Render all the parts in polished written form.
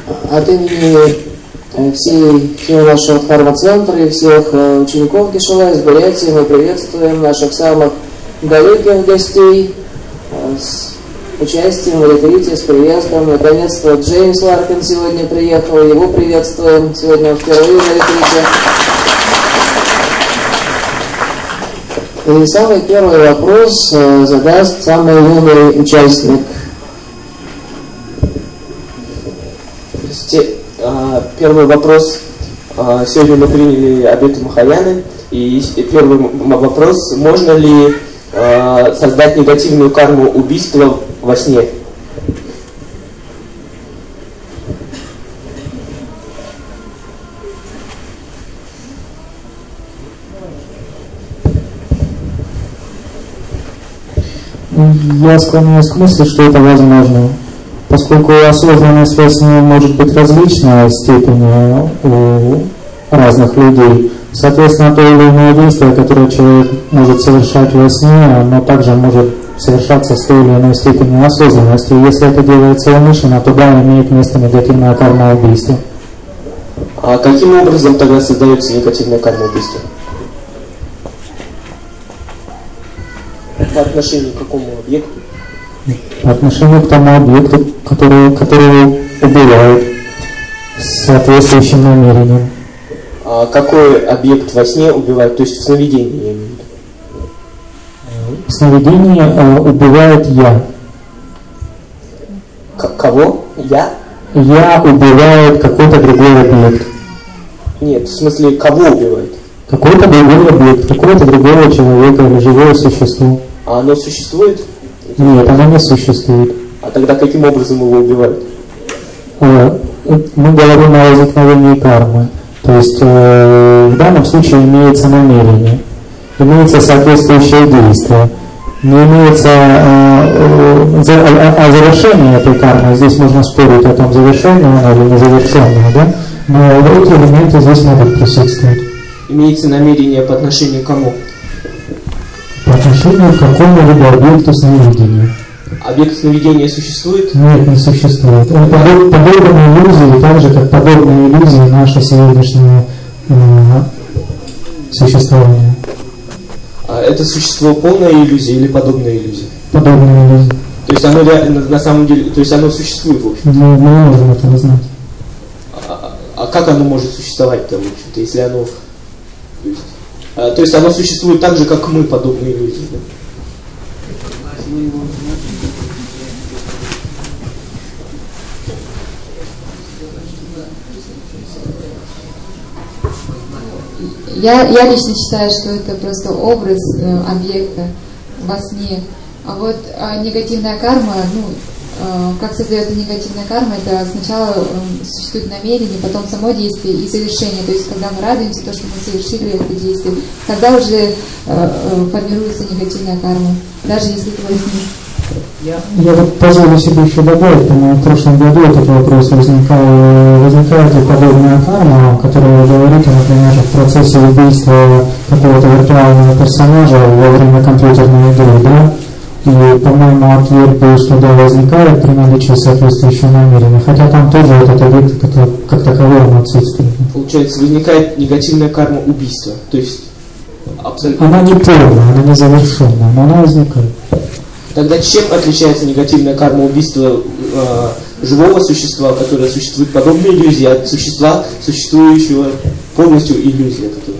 От имени всего нашего фармацентра и всех учеников Кишева из Бурятии мы приветствуем наших самых далеких гостей с участием в ретрите, с приездом. Наконец-то Джеймс Ларкин сегодня приехал, его приветствуем. Сегодня он впервые на ретрите. И самый первый вопрос задаст самый юный участник. Первый вопрос. Сегодня мы приняли обеты Махаяны. И первый вопрос. Можно ли создать негативную карму убийства во сне? Я склоняюсь к мысли, что это возможно, поскольку осознанность во сне может быть различной степени у разных людей. Соответственно, то или иное действие, которое человек может совершать во сне, оно также может совершаться с той или иной степенью осознанности. И если это делается умышленно, то да, имеет место негативная карма убийства. А каким образом тогда создается негативная карма убийства? По отношению к какому объекту? По отношению к тому объекту, который убивают с соответствующим намерением. А какой объект во сне убивает? То есть в сновидении, я имею в виду. В сновидении убивает я. Кого? Я? Я убивает какой-то другой объект. Нет, в смысле, кого убивает? Какой-то другой объект, какого-то другого человека или живое существо. А оно существует? Нет, оно не существует. А тогда каким образом его убивают? Мы говорим о возникновении кармы. То есть в данном случае имеется намерение, имеется соответствующее действие. Не имеется о завершении этой кармы. Здесь можно спорить о том, завершенная она или незавершенная, да? Но эти элементы здесь могут присутствовать. Имеется намерение по отношению к кому? По отношению к какому-либо объекту сновидения. Объект сновидения существует? Нет, не существует. Он подобен иллюзии, так же, как подобные иллюзии наше сегодняшнее существование. А это существо полная иллюзия или подобная иллюзия? Подобная иллюзия. То есть оно на самом деле, то есть оно существует, в общем? Мы не можем этого знать. А как оно может существовать-то, в общем-то, если оно... То есть оно существует так же, как мы, подобные иллюзии, да? Я лично считаю, что это просто образ объекта во сне. А вот негативная карма, как создается негативная карма, это сначала существует намерение, потом само действие и завершение. То есть, когда мы радуемся, то, что мы совершили это действие, тогда уже формируется негативная карма, даже если это во сне. Я вот позволю себе еще добавить, в прошлом году этот вопрос возникает ли подобная карма, которая вы говорите, например, в процессе убийства какого-то виртуального персонажа во время компьютерной игры, да? И, по-моему, ответ был, что да, возникает при наличии соответствующего намерения, хотя там тоже этот объект как таковой он отсутствует. Получается, возникает негативная карма убийства, то есть абсолютно... Она не полная, она не завершенная, но она возникает. Тогда чем отличается негативная карма убийства живого существа, которое существует подобной иллюзии, от существа, существующего полностью иллюзия, которая...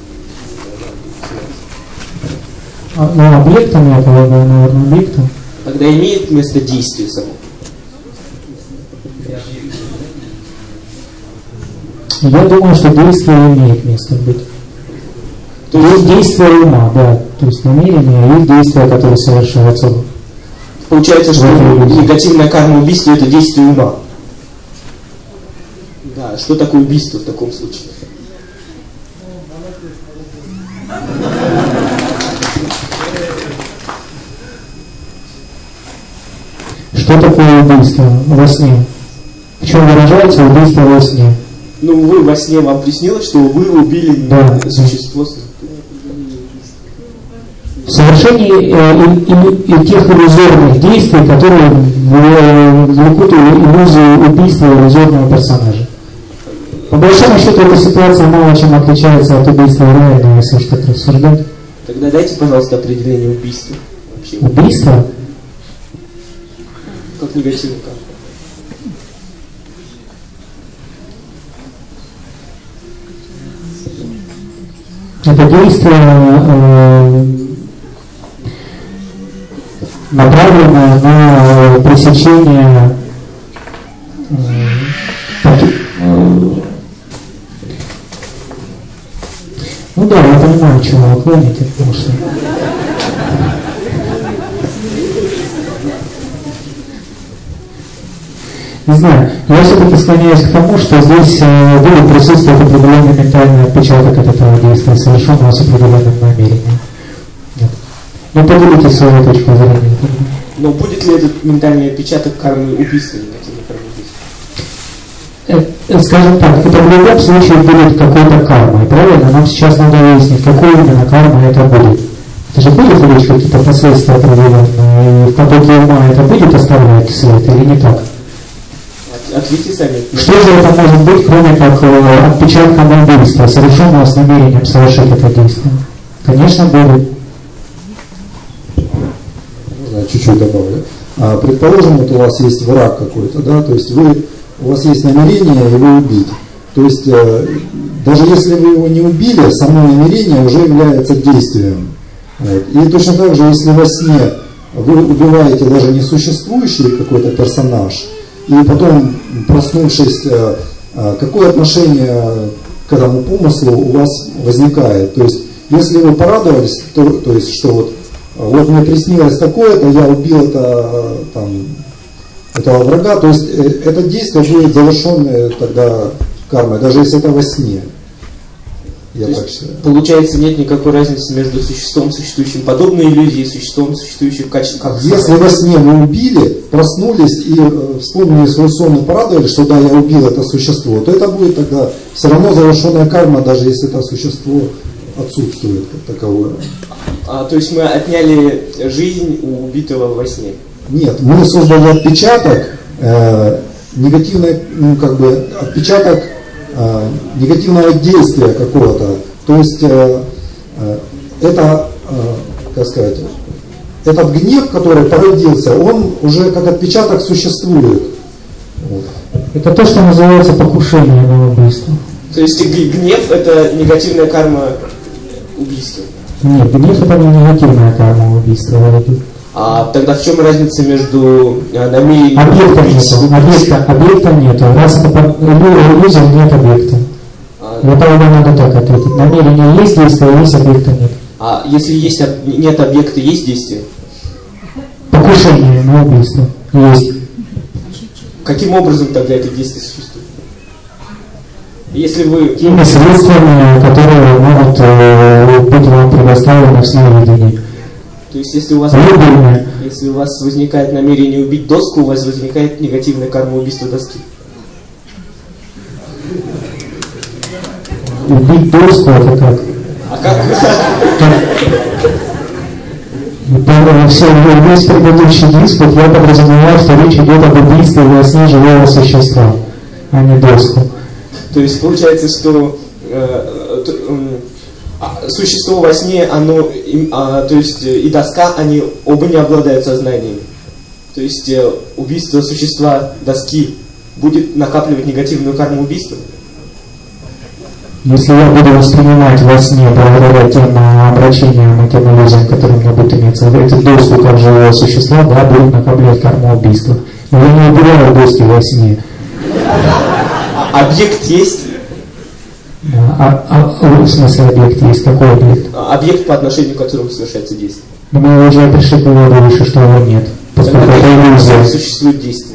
Объектом я полагаю, наверное, объектом. Тогда имеет место действие само. Я думаю, что действие имеет место быть. То есть действие ума, да. То есть намерение и действия, которые совершаются. Получается, что негативная карма убийства – это действие ума. Да, что такое убийство в таком случае? Что такое убийство во сне? В чем выражается убийство во сне? Вы во сне, вам приснилось, что вы убили существо. Совершение тех иллюзорных действий, которые влекут иллюзию убийство иллюзорного персонажа. По большому счету, эта ситуация мало чем отличается от убийства реального, если уж так рассуждать. Тогда дайте, пожалуйста, определение убийства. Вообще. Убийство? Как негативный карма. Это действие, направленное на пресечение ну да, я понимаю, чего вы клоните, потому что не знаю, я все-таки склоняюсь к тому, что здесь будет присутствовать определенный ментальный отпечаток от этого действия, совершенного с определенным намерением. Нет. Ну, поделитесь своей точкой зрения. Но будет ли этот ментальный отпечаток кармы убийства, негативной кармы убийства? Скажем так, это в любом случае будет какой-то кармой, правильно? Нам сейчас надо выяснить, какой именно кармой это будет. Это же будет иметь какие-то последствия определенные, и в потоке ума это будет оставлять след или не так? Ответьте сами. Что же это может быть, кроме как отпечатком убийства, совершенного с намерением совершить это действие? Конечно, будет. Можно чуть-чуть добавлю. Предположим, вот у вас есть враг какой-то, да, то есть у вас есть намерение его убить. То есть даже если вы его не убили, само намерение уже является действием. Вот. И точно так же, если во сне вы убиваете даже несуществующий какой-то персонаж, и потом, проснувшись, какое отношение к этому помыслу у вас возникает? То есть, если вы порадовались, то есть, что вот мне приснилось такое-то, я убил этого врага, то есть, это действие будет завершенное тогда кармой, даже если это во сне. Я так считаю. Получается, нет никакой разницы между существом, существующим подобной иллюзии, и существом, существующим в качестве как. Если во сне вы убили, проснулись и вспомнили свой сон и порадовались, что да, я убил это существо, то это будет тогда все равно завершенная карма, даже если это существо отсутствует как таковое. То есть мы отняли жизнь у убитого во сне? Нет, мы создали отпечаток, негативный, отпечаток негативного действия какого-то. То есть это, как сказать, этот гнев, который породился, он уже как отпечаток существует. Вот. Это то, что называется покушение на убийство. То есть гнев — это негативная карма убийства? Нет, гнев — это не негативная карма убийства. А тогда в чем разница между намерением... Объекта нету. Раз это иллюзия, нет объекта. Это надо так ответить. Намерение есть, действие есть, объекта нет. А если нет объекта, есть действие? Покушение на убийство есть. Каким образом тогда это действие существует? Если вы... Теми средствами, которые могут быть вам предоставлены в сновидении. То есть, если у вас возникает намерение убить доску, у вас возникает негативная карма убийства доски. Убить доску — это как? А как? Весь предыдущий диспут я подразумевал, что речь идет об убийстве во сне живого существа, а не доску. То есть, получается, что существо во сне, оно, то есть и доска, они оба не обладают сознанием. То есть убийство существа доски будет накапливать негативную карму убийства? Если я буду воспринимать во сне, благодаря тем обращениям и тем иллюзиям, которые у меня будут иметься, эту доску как живого существа, да, будет накапливать карму убийства. Но я не убираю доски во сне. Объект есть? В смысле объект есть? Какой объект? Объект, по отношению к которому совершается действие. Но мы уже пришли к выводу выше, что его нет. Поскольку это иллюзия. Существует действие.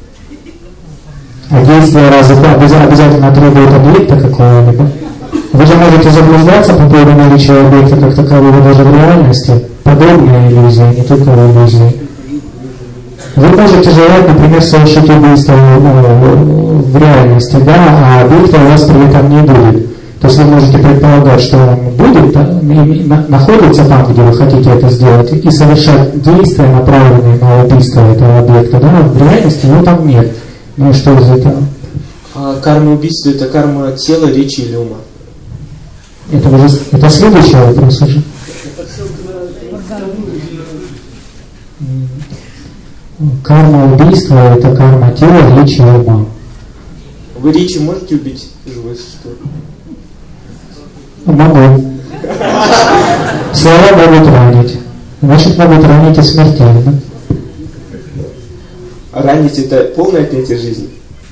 А действие разве обязательно требует объекта какого-либо? Вы же можете заблуждаться по поводу наличия объекта как такового даже в реальности. Подобная иллюзия, не только в иллюзии. Вы можете желать, например, совершить убийство в реальности, да, а объекта у вас при этом не будет. То есть вы можете предполагать, что он будет, находится там, где вы хотите это сделать, и совершать действия, направленные на убийство этого объекта, да, в реальности его там нет. Ну и что из этого? Карма убийства – это карма тела, речи или ума. Это следующий вопрос уже. Карма убийства – это карма тела, речи и ума. Вы речи можете убить живое существо? Могу. Слова могут ранить. Значит, могут ранить и смертельно. А ранить – это полное отнятие жизни?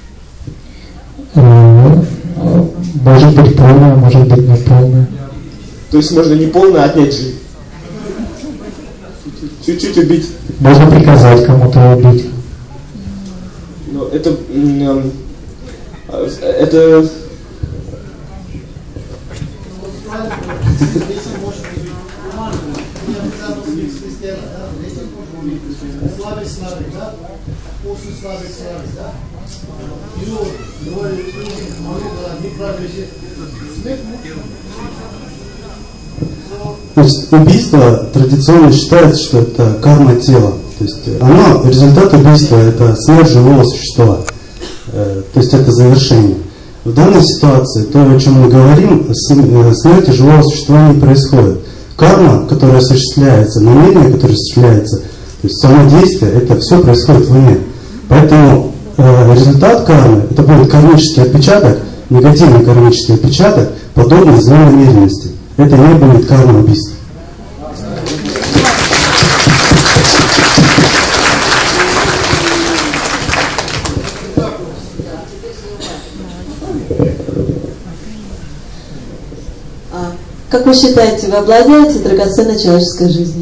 Может быть полное, может быть не полное. То есть можно не полное отнять жизнь? Чуть-чуть убить? Можно приказать кому-то убить. Но это Значит, убийство традиционно считается, что это карма тела. То есть результат убийства – это смерть живого существа. То есть это завершение. В данной ситуации, то, о чем мы говорим, смерти живого существа не происходит. Карма, которая осуществляется, намерение, которое осуществляется, то есть самодействие, это все происходит в уме. Поэтому результат кармы – это будет кармический отпечаток, негативный кармический отпечаток, подобный злонамеренности. Это не будет карма убийства. Как вы считаете, вы обладаете драгоценной человеческой жизнью?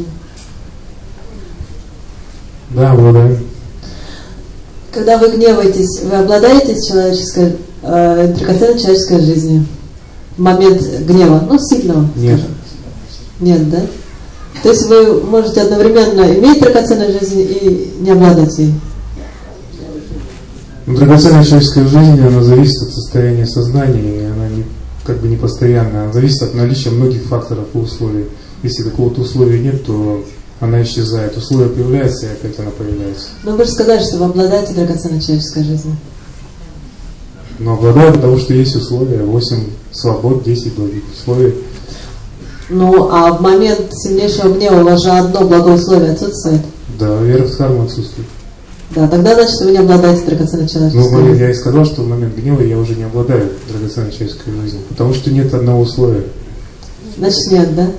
Да, обладаю. Когда вы гневаетесь, вы обладаете драгоценной человеческой жизнью? В момент гнева, сильного? Нет. Скажем. Нет, да? То есть вы можете одновременно иметь драгоценную жизнь и не обладать ей? Драгоценная человеческая жизнь, она зависит от состояния сознания, и она не постоянная, она зависит от наличия многих факторов и условий. Если какого-то условия нет, то она исчезает. Условия появляются, и опять она появляется. Но вы же сказали, что вы обладаете драгоценной человеческой жизнью. Но обладаю, потому что есть условия, 8 свобод, 10 благих условий. А в момент сильнейшего гнева у вас же одно благое условие отсутствует? Да, вера в карму отсутствует. Да, тогда значит вы не обладаете драгоценной человеческой жизнью. Я и сказал, что в момент гнева я уже не обладаю драгоценной человеческой жизнью, потому что нет одного условия. Значит нет, да?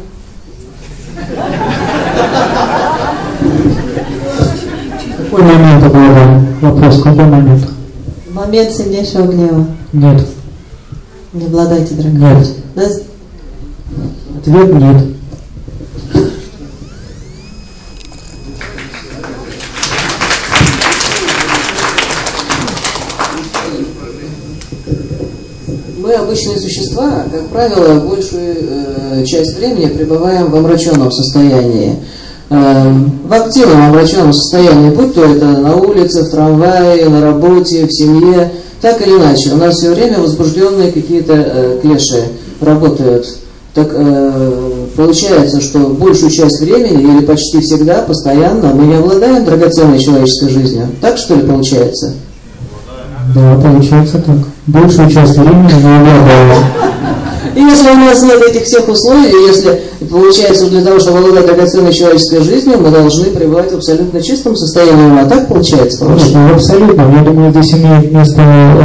Какой момент обладаем? Вопрос, какой момент? Момент сильнейшего гнева. Нет. Не обладаете драгоценной. Нет. Ответ нет. Мы, обычные существа, как правило, большую часть времени пребываем в омраченном состоянии. В активном омраченном состоянии, будь то это на улице, в трамвае, на работе, в семье, так или иначе. У нас все время возбужденные какие-то клеши работают. Так получается, что большую часть времени, или почти всегда, постоянно, мы не обладаем драгоценной человеческой жизнью. Так что ли получается? Да, получается так. Большую часть времени не обладаем. И если у нас нет этих всех условий, если получается, для того, чтобы обладать драгоценной человеческой жизнью, мы должны пребывать в абсолютно чистом состоянии ума. Так получается? Нет, абсолютно. Я думаю, здесь имеет место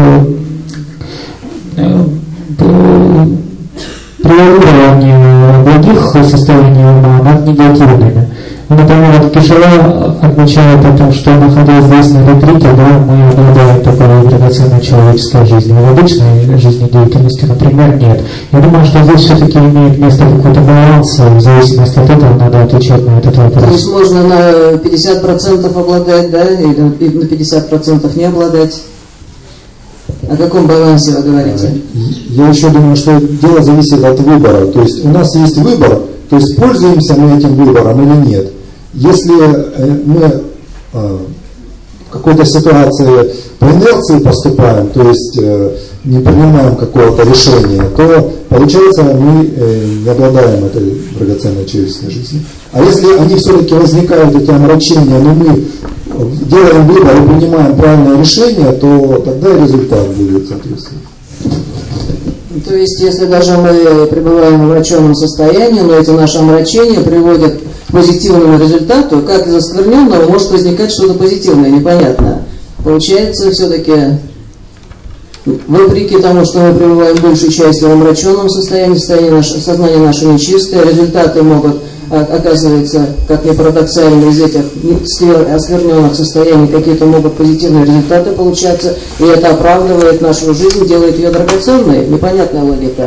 превалирование благих состояний ума над негативными. Например, Кишева отмечает о том, что, находясь здесь на ретрите, мы обладаем такой драгоценной человеческой жизнью. В обычной жизнедеятельности, например, нет. Я думаю, что здесь все-таки имеет место какой-то баланс, в зависимости от этого надо отвечать на этот вопрос. То есть можно на 50% обладать, да, или на 50% не обладать? О каком балансе вы говорите? Я еще думаю, что дело зависит от выбора. То есть у нас есть выбор, то есть пользуемся мы этим выбором или нет. Если мы в какой-то ситуации по инерции поступаем, то есть не принимаем какого-то решения, то получается мы не обладаем этой драгоценной человеческой жизнью. А если они все-таки возникают, эти омрачения, но мы делаем выбор и принимаем правильное решение, то тогда и результат будет соответственно. То есть, если даже мы пребываем в омраченном состоянии, но эти наши омрачения приводят к позитивному результату, как из оскверненного может возникать что-то позитивное, непонятное. Получается, все-таки, вопреки тому, что мы пребываем большей частью в омраченном состоянии, сознание наше нечистое, результаты могут, оказывается, как ни парадоксально, из этих оскверненных состояний какие-то могут позитивные результаты получаться, и это оправдывает нашу жизнь, делает ее драгоценной. Непонятная логика.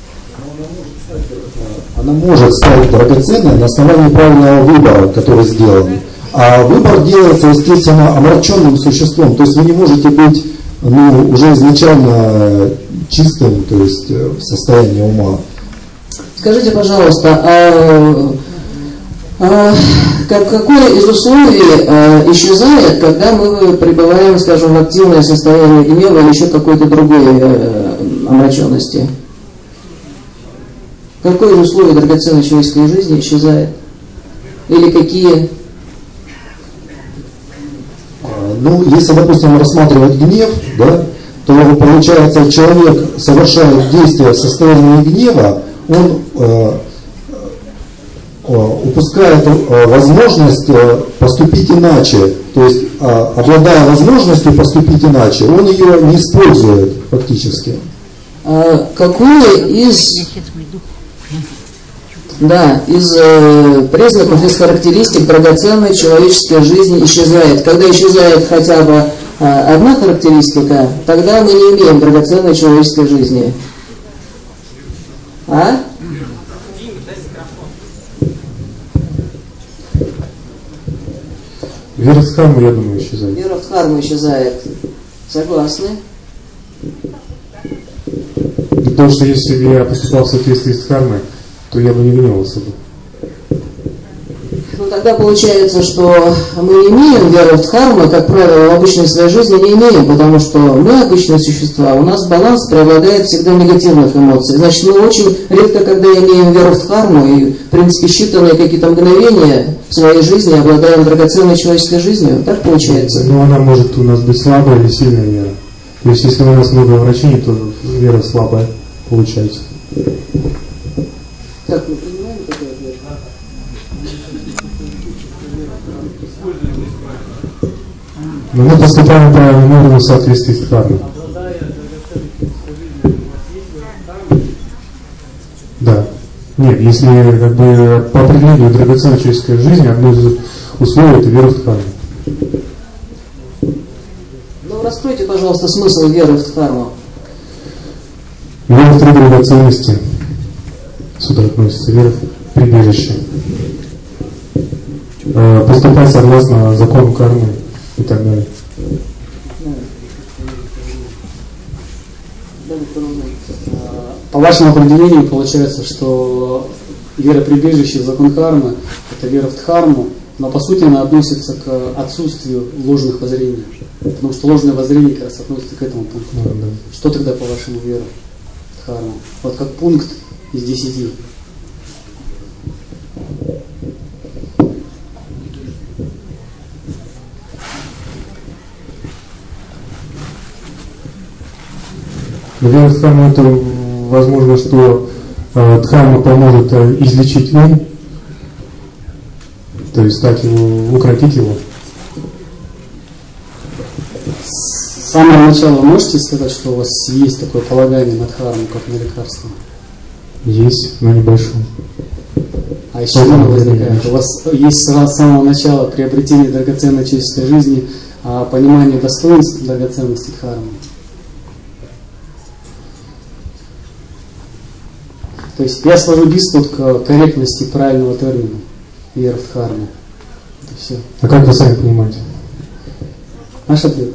Она может стать драгоценной на основании правильного выбора, который сделан. А выбор делается, естественно, омраченным существом. То есть вы не можете быть уже изначально чистым, то есть в состоянии ума. Скажите, пожалуйста, какое из условий исчезает, когда мы пребываем, скажем, в активное состояние гнева или еще какой-то другой омраченности? Какое из условий драгоценной человеческой жизни исчезает? Или какие? Ну, если, допустим, рассматривать гнев, да, то получается, человек совершает действия в состоянии гнева, он упускает возможность поступить иначе. То есть, обладая возможностью поступить иначе, он ее не использует фактически. Какой из признаков, из характеристик драгоценной человеческой жизни исчезает? Когда исчезает хотя бы одна характеристика, тогда мы не имеем драгоценной человеческой жизни. Вера в дхарму, я думаю, исчезает. Вера в дхарму исчезает. Согласны? Потому что если бы я поступал в соответствии с дхармой, то я бы не гневался бы. Ну тогда получается, что мы не имеем веры в дхарму, как правило, в обычной своей жизни не имеем, потому что мы обычные существа, у нас баланс преобладает всегда негативных эмоций. Значит, мы очень редко, когда имеем веру в дхарму и, в принципе, считанные какие-то мгновения в своей жизни обладаем драгоценной человеческой жизнью. Так получается? Ну, она может у нас быть слабая или сильная вера. То есть, если у нас много врачей, то вера слабая получается. Как мы понимаем, какой ответ? Но мы поступаем правильным образом в соответствии с дхармой. Да. Нет, если как бы по определению драгоценной человеческой жизни одно из условий — это вера в дхарму. Ну, раскройте, пожалуйста, смысл веры в дхарму. Вера в три драгоценности. Сюда относится вера в прибежище. Поступать согласно закону кармы и так далее. По вашему определению получается, что вера прибежище, закон кармы — это вера в дхарму, но по сути она относится к отсутствию ложных воззрений. Потому что ложное воззрение как раз относится к этому пункту. Да. Что тогда, по-вашему, вера в дхарму? Вот как пункт из 10. Вера в дхарму — это возможно, что дхарма поможет излечить ум, то есть стать его, укротить его. С самого начала можете сказать, что у вас есть такое полагание на дхарму, как на лекарство? Есть, но небольшое. А из чего оно возникает? У вас есть с самого начала приобретение драгоценной человеческой жизни, понимание достоинств драгоценности дхармы. То есть я свожу диспут к корректности правильного термина вера в дхарму. Это все. А как вы сами понимаете? Наш ответ.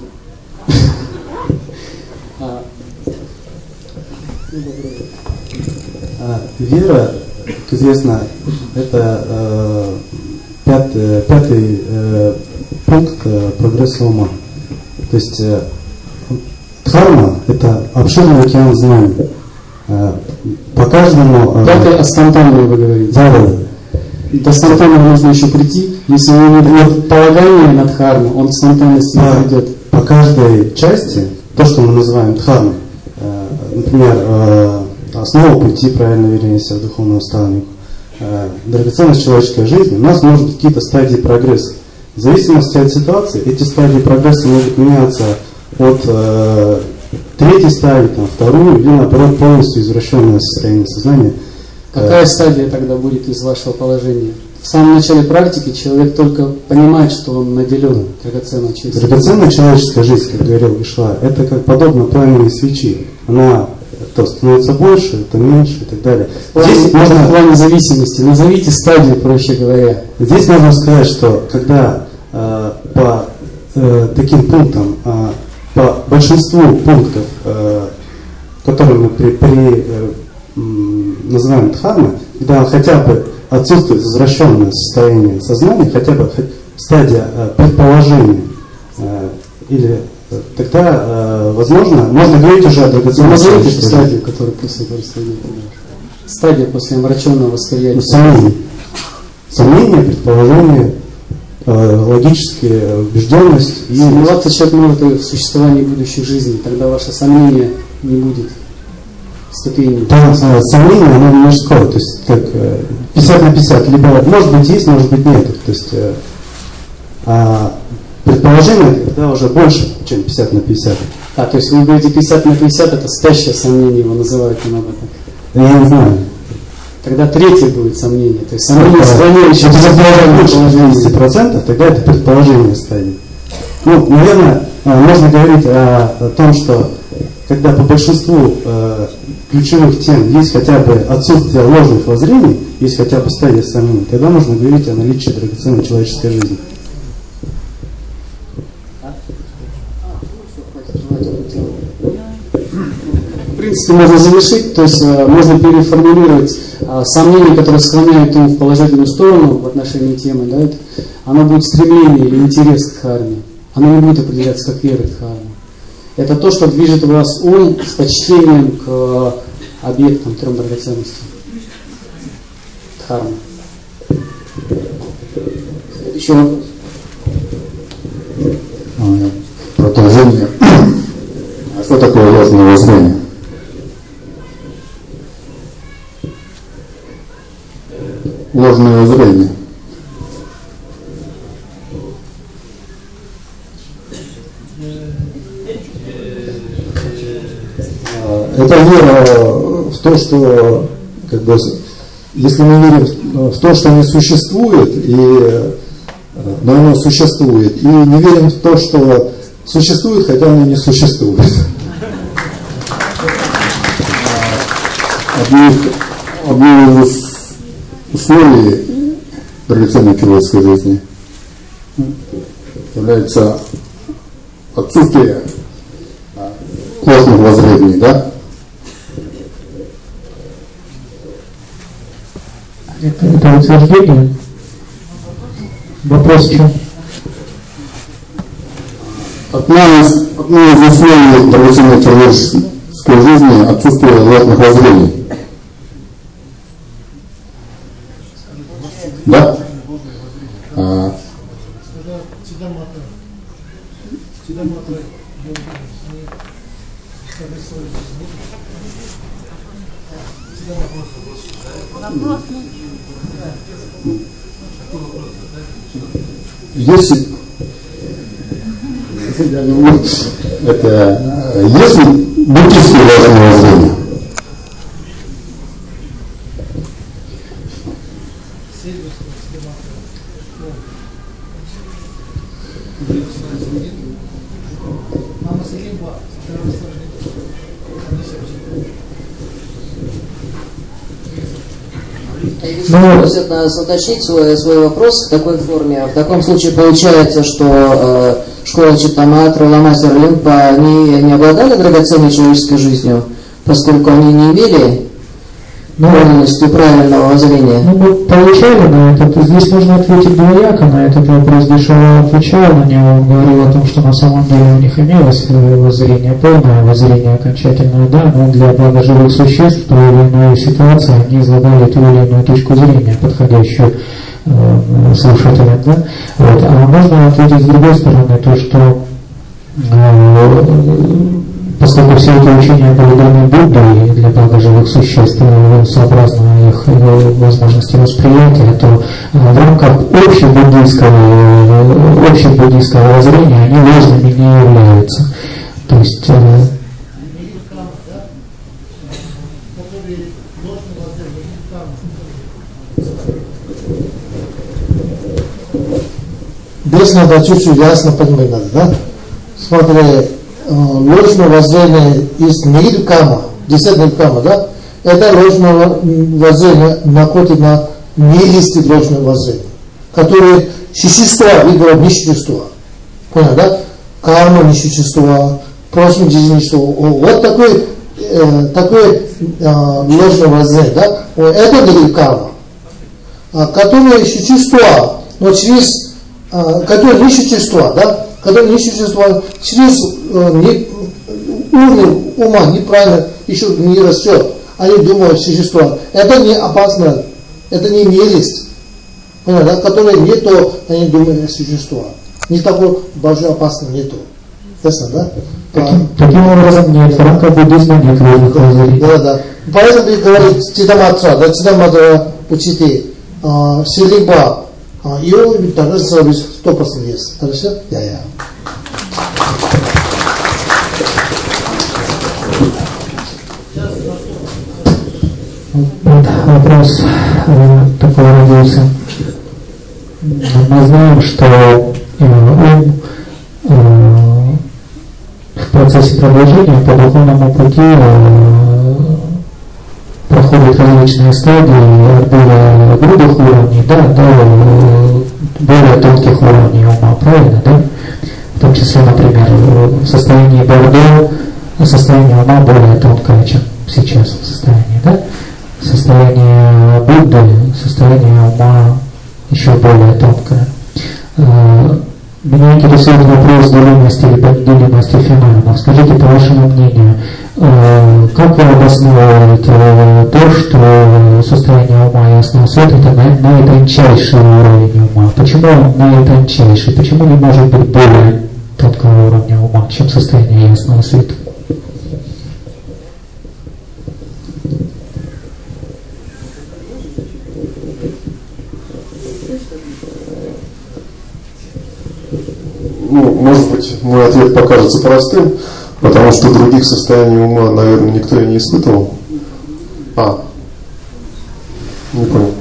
Вера, как известно, это пятый пункт прогресса ума. То есть дхарма – это обширный океан знаний. По каждому... Только о спонтанном вы говорите. Да. До спонтанного нужно еще прийти. Если у него нет полагания на дхарму, он к спонтанности не придет. По каждой части, то, что мы называем дхармой, например, основа пути правильного верения себя к духовному наставнику, драгоценность человеческой жизни, у нас может быть какие-то стадии прогресса. В зависимости от ситуации, эти стадии прогресса могут меняться от третьей стадии, вторую, или наоборот полностью извращенное состояние сознания. Какая стадия тогда будет из вашего положения? В самом начале практики человек только понимает, что он наделен драгоценной человеческой. Драгоценная человеческая жизнь, как говорил Вишла, это как подобно пламени свечи. Она то становится больше, то меньше и так далее. Здесь можно в плане зависимости. Назовите стадию, проще говоря. Здесь можно сказать, что когда по таким пунктам, по большинству пунктов, которые мы называем дхармой, когда хотя бы отсутствует извращенное состояние сознания, хотя бы стадия предположения, или тогда, возможно, можно говорить уже о драгоценной человеческой стадию, которая после происходит. Стадия после омраченного восприятия. Сомнение, предположение, логическая убежденность. Сомневаться человек может и в существовании будущей жизни, тогда ваше сомнение не будет ступенью. Да, сомнение, оно мужское, то есть как 50 на 50, либо может быть есть, может быть нет. То есть предположение, когда уже больше, чем 50 на 50. То есть вы говорите 50 на 50, это спящее сомнение, его называют иногда так. Я не знаю. Тогда третье будет сомнение. То есть сомнение сохраняющее больше 50%, тогда это предположение стадии. Ну, наверное, можно говорить о том, что когда по большинству ключевых тем есть хотя бы отсутствие ложных воззрений, есть хотя бы стадия сомнений, тогда можно говорить о наличии драгоценной человеческой жизни. В принципе, можно завершить, то есть можно переформулировать сомнение, которое склоняет ум в положительную сторону в отношении темы, да, оно будет стремление или интерес к дхарме, оно не будет определяться как вера в дхарму. Это то, что движет вас ум с почтением к объектам, трем драгоценностям. Дхарма. Следующий вопрос. Продолжение. А что такое ложное воззрение? Ложное воззрение. Это вера в то, что, как бы, если мы верим в то, что не существует, но оно существует, и не верим в то, что существует, хотя оно не существует. Одно из условий драгоценной человеческой жизни является отсутствие ложных воззрений, да? Это утверждение? Вопрос в чем? Одно из условий драгоценной человеческой жизни отсутствие ложных воззрений. Да? Если буддийские ложные воззрения, Просят нас уточнить свой вопрос в такой форме. В таком случае получается, что школа Читтаматра, Ламасер Линпа, они не обладали драгоценной человеческой жизнью, поскольку они не имели полностью правильного воззрения? Ну, мы получали на это. Здесь можно ответить двояко на этот вопрос. Дешево отвечал на него, он говорил о том, что на самом деле у них имелось воззрение, полное воззрение окончательное, да, но для блага живых существ в той или иной ситуации они излагали ту или иную точку зрения, подходящую слушателям, да. Вот. А можно ответить с другой стороны, то, что поскольку все эти учения были даны Буддой для блага живых существ, сообразно их возможности восприятия, то в рамках общебуддийского воззрения они ложными не являются. То есть здесь надо чуть-чуть ясно понимать, да? Смотри, ложное воззрение из ниркама, 10 ниркама, да? Это ложное воззрение находит на нелисты ложного воззрения, которые существа, видно, не существа. Понял, да? Карма не существа, прошлое жизнь не существа. Вот такое ложное воззрение, да? Это ниркама, которые существа, но через которые не существа, да? Которые не существуют, через уровень ума неправильно еще не растет, они думают существа. Это не опасно, это не нелесть, да? Которые нету, они думают существа. Не такой большой опасно нету. Ясно, да? Таким образом нет, в рамках буддизма нет ложных воззрений. Да. Поэтому и говорит Читаматра, да, Читаматра учитель, Силиба, его тогда service 100% есть. Хорошо? Я. Вот вопрос такой родился. Мы знаем, что ум в процессе продвижения по духовному пути проходит различные стадии от более грубых уровней, да, до более тонких уровней ума, правильно, да? В том числе, например, в состоянии Бордо состояние ума более тонкое, чем сейчас состояние, да? Состояние Будды, состояние ума еще более тонкое. Меня интересует вопрос делимости или подделимости феноменов. Скажите, по вашему мнению, как вы обосновываете то, что состояние ума ясного света это наитончайший уровень ума? Почему он наитончайший? Почему не может быть более тонкого уровня ума, чем состояние ясного света? Ну, может быть, мой ответ покажется простым, потому что других состояний ума, наверное, никто и не испытывал. Не понял.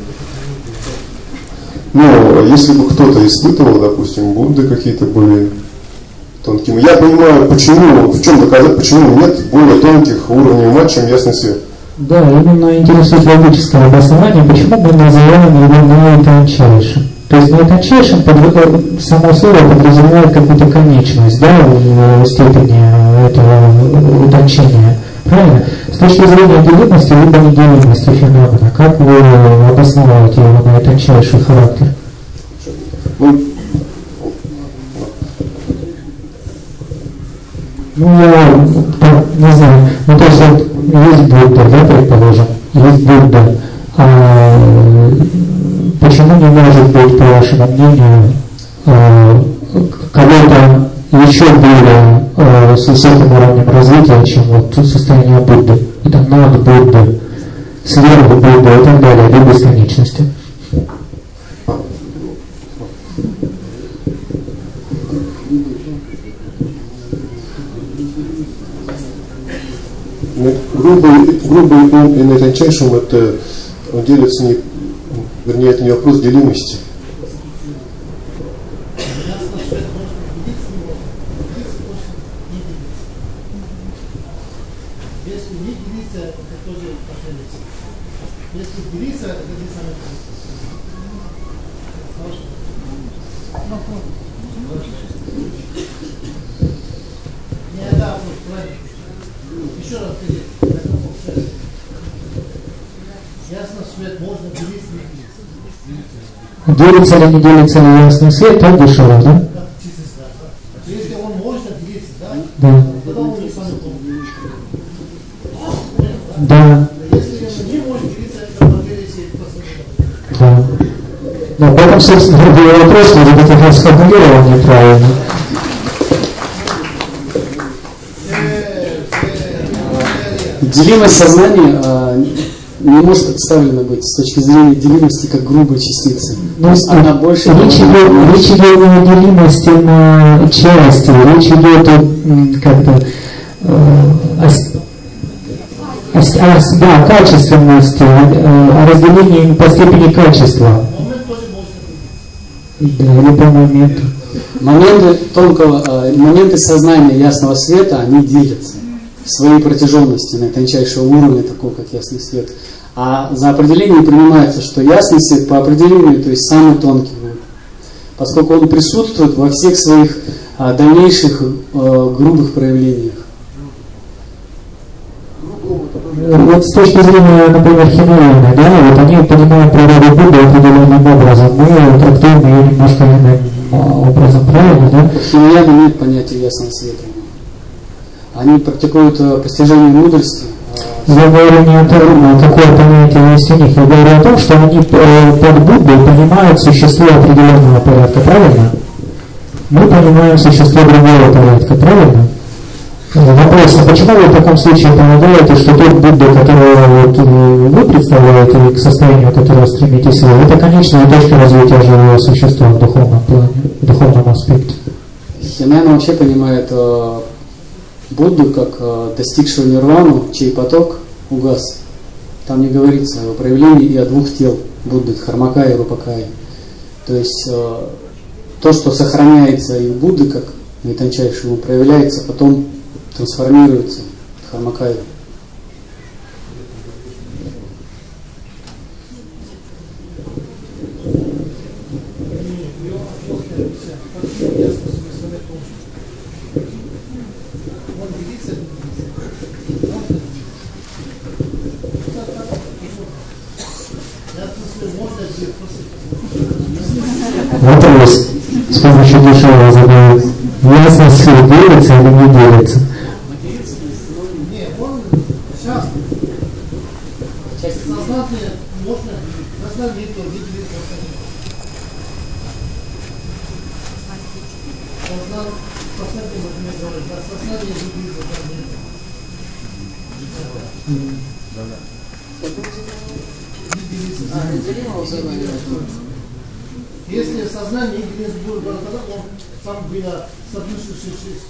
Ну, если бы кто-то испытывал, допустим, Будды какие-то были тонкими. Я понимаю, почему, в чем доказать, почему нет более тонких уровней ума, чем ясный свет. Да, именно интересует логическое обоснование, почему мы называем его наитончайшим. То есть наитончайшим само слово подразумевает какую-то конечность, да, в степени этого утончения. Правильно? С точки зрения делимости, либо неделимости феномена, как вы обосновываете его наитончайший характер? Я не знаю, то есть есть Будда, да, предположим, есть Будда. Почему не может быть, по вашему мнению, кого-то еще более с высоким уровнем развития, чем вот состояние Будды? Это над Будды, сверху Будды и так далее, до бесконечности. Грубый ум и наитончайшим это делится не, вернее, это не вопрос делимости. ясный свет можно делиться, Делится ли, не делится ли ясный свет, так дешево, да? если он может делиться, да? Да. Тогда он не самый Да. Если он не может делиться, это материя сеть просто. Да. Да, поэтому, собственно, был вопрос, может быть, я сформулировал неправильно. Делимость сознания не может представлена быть с точки зрения делимости как грубой частицы. Ну, она больше... Речь идет не о делимости на части, речь идет о качественности, о разделении по степени качества. Да, или по моменту. Моменты сознания ясного света, они делятся в своей протяженности на тончайшего уровня, такого как ясный свет. А за определение принимается, что ясный свет по определению, то есть самый тонкий будет, поскольку он присутствует во всех своих дальнейших грубых проявлениях. Вот с точки зрения, например, хинуэна, да, вот они понимают природу Будды определенным образом, мы трактуем ее немножко иным образом, правильно, да? Хинуэна нет понятия ясного света. Они практикуют постижение мудрости. Я говорю не о том, какое понятие есть у них, я говорю о том, что они под Буддой понимают существо определенного порядка, правильно? Мы понимаем существо другого порядка, правильно? Вопрос, а почему вы в таком случае полагаете, что тот Будда, которого вот вы представляете, к состоянию, которого стремитесь вы, это конечная точка развития живого существа в духовном плане, в духовном аспекте? Хинуэна вообще понимает Будду как достигшего нирвану, чей поток угас. Там не говорится о проявлении и о двух тел Будды, Дхармакая и Рупакая. То есть то, что сохраняется и у Будды как наитончайшему, проявляется, потом трансформируется в Дхармакаю. Вопрос, с помощью дешевого задают. Ясно, свет делится или не делится? Нет, он сейчас сознание можно, сознание то видит. Сознание, например, говорит, сознание видит. Если сознание единиц будет, тогда он сам было соотносившийся.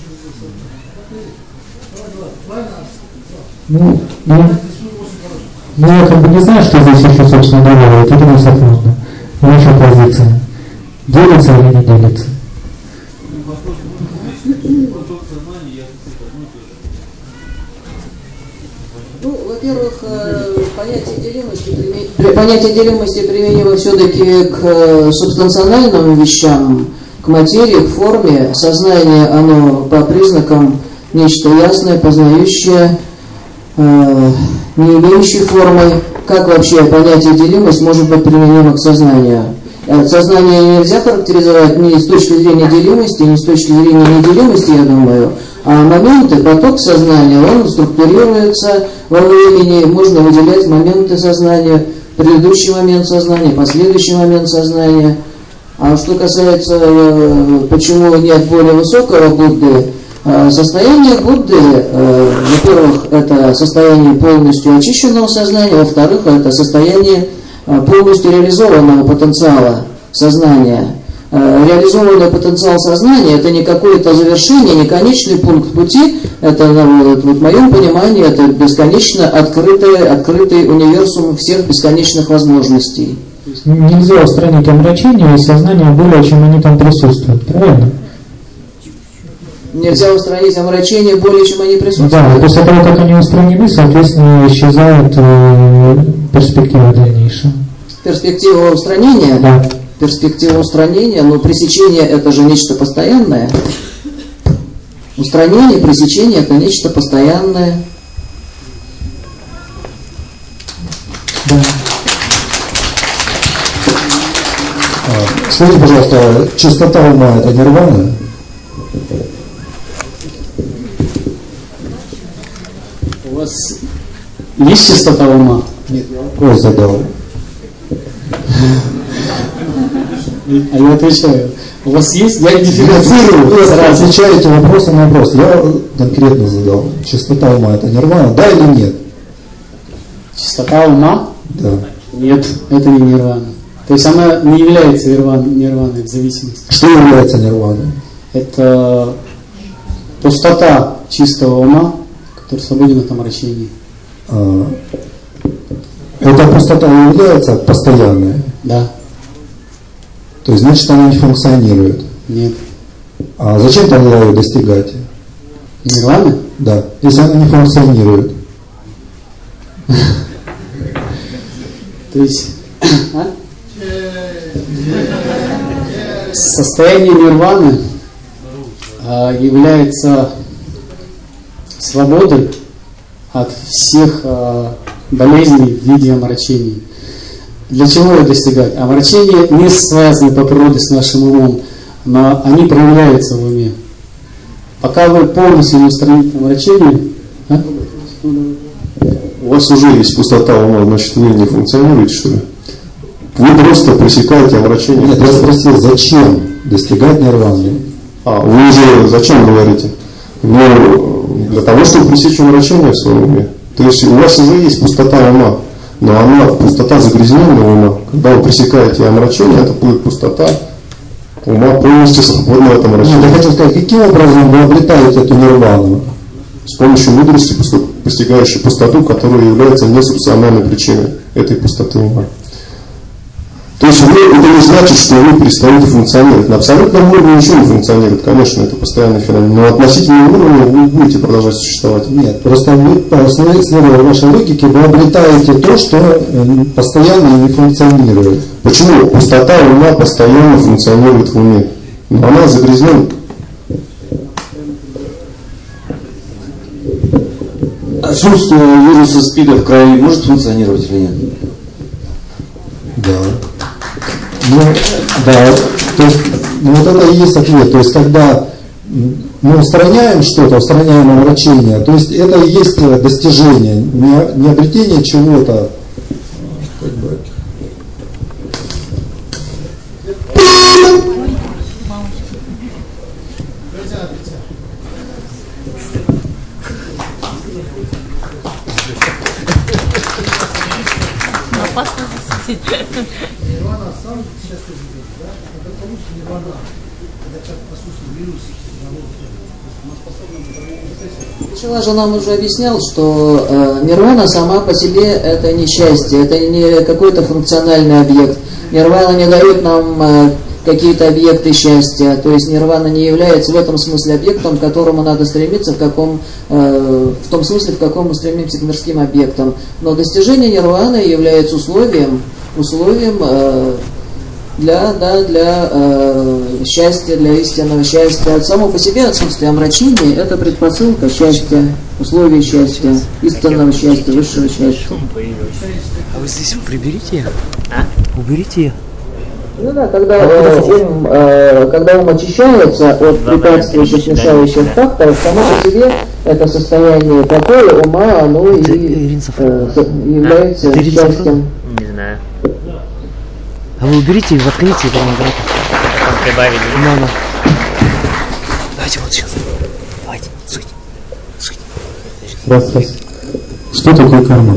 Я как бы не знаю, что здесь еще, собственно говоря, это не сложно. Ваша позиция. Делится или не делится? Ну, во-первых, понятие делимости применимо все-таки к субстанциональным вещам, к материи, к форме. Сознание, оно по признакам нечто ясное, познающее, не имеющее формы. Как вообще понятие делимость может быть применимо к сознанию? Сознание нельзя характеризовать ни с точки зрения делимости, ни с точки зрения неделимости, я думаю. А моменты, поток сознания, он структурируется во времени, можно выделять моменты сознания, предыдущий момент сознания, последующий момент сознания. А что касается, почему нет более высокого Будды, состояние Будды, во-первых, это состояние полностью очищенного сознания, во-вторых, это состояние полностью реализованного потенциала сознания. Реализованный потенциал сознания – это не какое-то завершение, не конечный пункт пути, это, в моем понимании, это бесконечно открытый универсум всех бесконечных возможностей. Нельзя устранить омрачение из сознания более, чем они там присутствуют, правильно? Нельзя устранить омрачение более, чем они присутствуют. Да, после того, как они устранены, соответственно, исчезает перспектива дальнейшая. Перспектива устранения? Да. Перспектива устранения, но пресечение это же нечто постоянное. Устранение, пресечение это нечто постоянное. Да. Скажите, пожалуйста, чистота ума это нирвана? У вас есть чистота ума? Нет, я вопрос задал. А я отвечаю. У вас есть? Я идентифицирую. Вы отвечаете вопросом на вопрос. Я конкретно задал. Чистота ума это нирвана, да или нет? Чистота ума? Да. Нет, это не нирвана. То есть она не является нирваной в зависимости. Что является нирваной? Это пустота чистого ума, который свободен от омрачений. Эта пустота является постоянной? Да. То есть, значит, она не функционирует? Нет. А зачем тогда ее достигать? Нирваны? Да. Если она не функционирует. То есть состояние нирваны является свободой от всех болезней в виде омрачений. Для чего ее достигать? Омрачения не связаны по природе с нашим умом, но они проявляются в уме. Пока вы полностью не устраните омрачение, у вас уже есть пустота ума, значит вы не функционируете, что ли? Вы просто пресекаете омрачение. Нет, я спросил, зачем достигать нирваны? Вы уже зачем говорите? Ну, для того, чтобы пресечь омрачение в своем уме. То есть у вас уже есть пустота ума, но она пустота загрязненного ума. Когда вы пресекаете омрачение, это будет пустота ума полностью свободного от омрачения. Я хочу сказать, каким образом вы обретаете эту нирвану? С помощью мудрости, постигающей пустоту, которая является несубстанциональной причиной этой пустоты ума. То есть это не значит, что вы перестаете функционировать. На абсолютном уровне ничего не функционирует, конечно, это постоянный феномен. Но относительно уровня вы будете продолжать существовать. Нет, просто вы, следуя вашей логике, вы обретаете то, что постоянно не функционирует. Почему? Пустота ума постоянно функционирует в уме. Но она загрязнена. Отсутствие вируса СПИДа в крови может функционировать или нет? Да. Ну, да, то есть, вот это и есть ответ. То есть, когда мы устраняем что-то, устраняем омрачение, то есть, это и есть достижение, не обретение чего-то, как бы. Опасно засветить. Шилаша нам уже объяснял, что нирвана сама по себе это не счастье, это не какой-то функциональный объект. Нирвана не дает нам какие-то объекты счастья, то есть нирвана не является в этом смысле объектом, к которому надо стремиться, в том смысле, в каком мы стремимся к мирским объектам. Но достижение нирваны является условием для счастья, для истинного счастья. Само по себе отсутствие омрачения – это предпосылка счастья, условие счастья, истинного счастья, высшего счастья. А вы здесь приберите? Уберите ее. Ну да, когда ум очищается от препятствующих, мешающих факторов, само по себе это состояние покоя ума, оно и является счастьем. Не знаю. А вы уберите и воткните это обратно. Потом прибавить. Мама. Давайте вот сейчас. Давайте, суть. Раз. Что такое карма?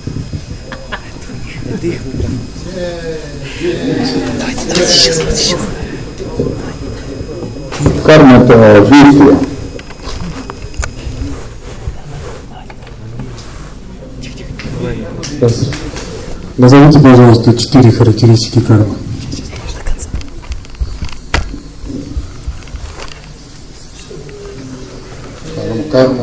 Это их выбрал. Давайте сейчас. Карма – это действие. Назовите, пожалуйста, 4 характеристики кармы. Карма.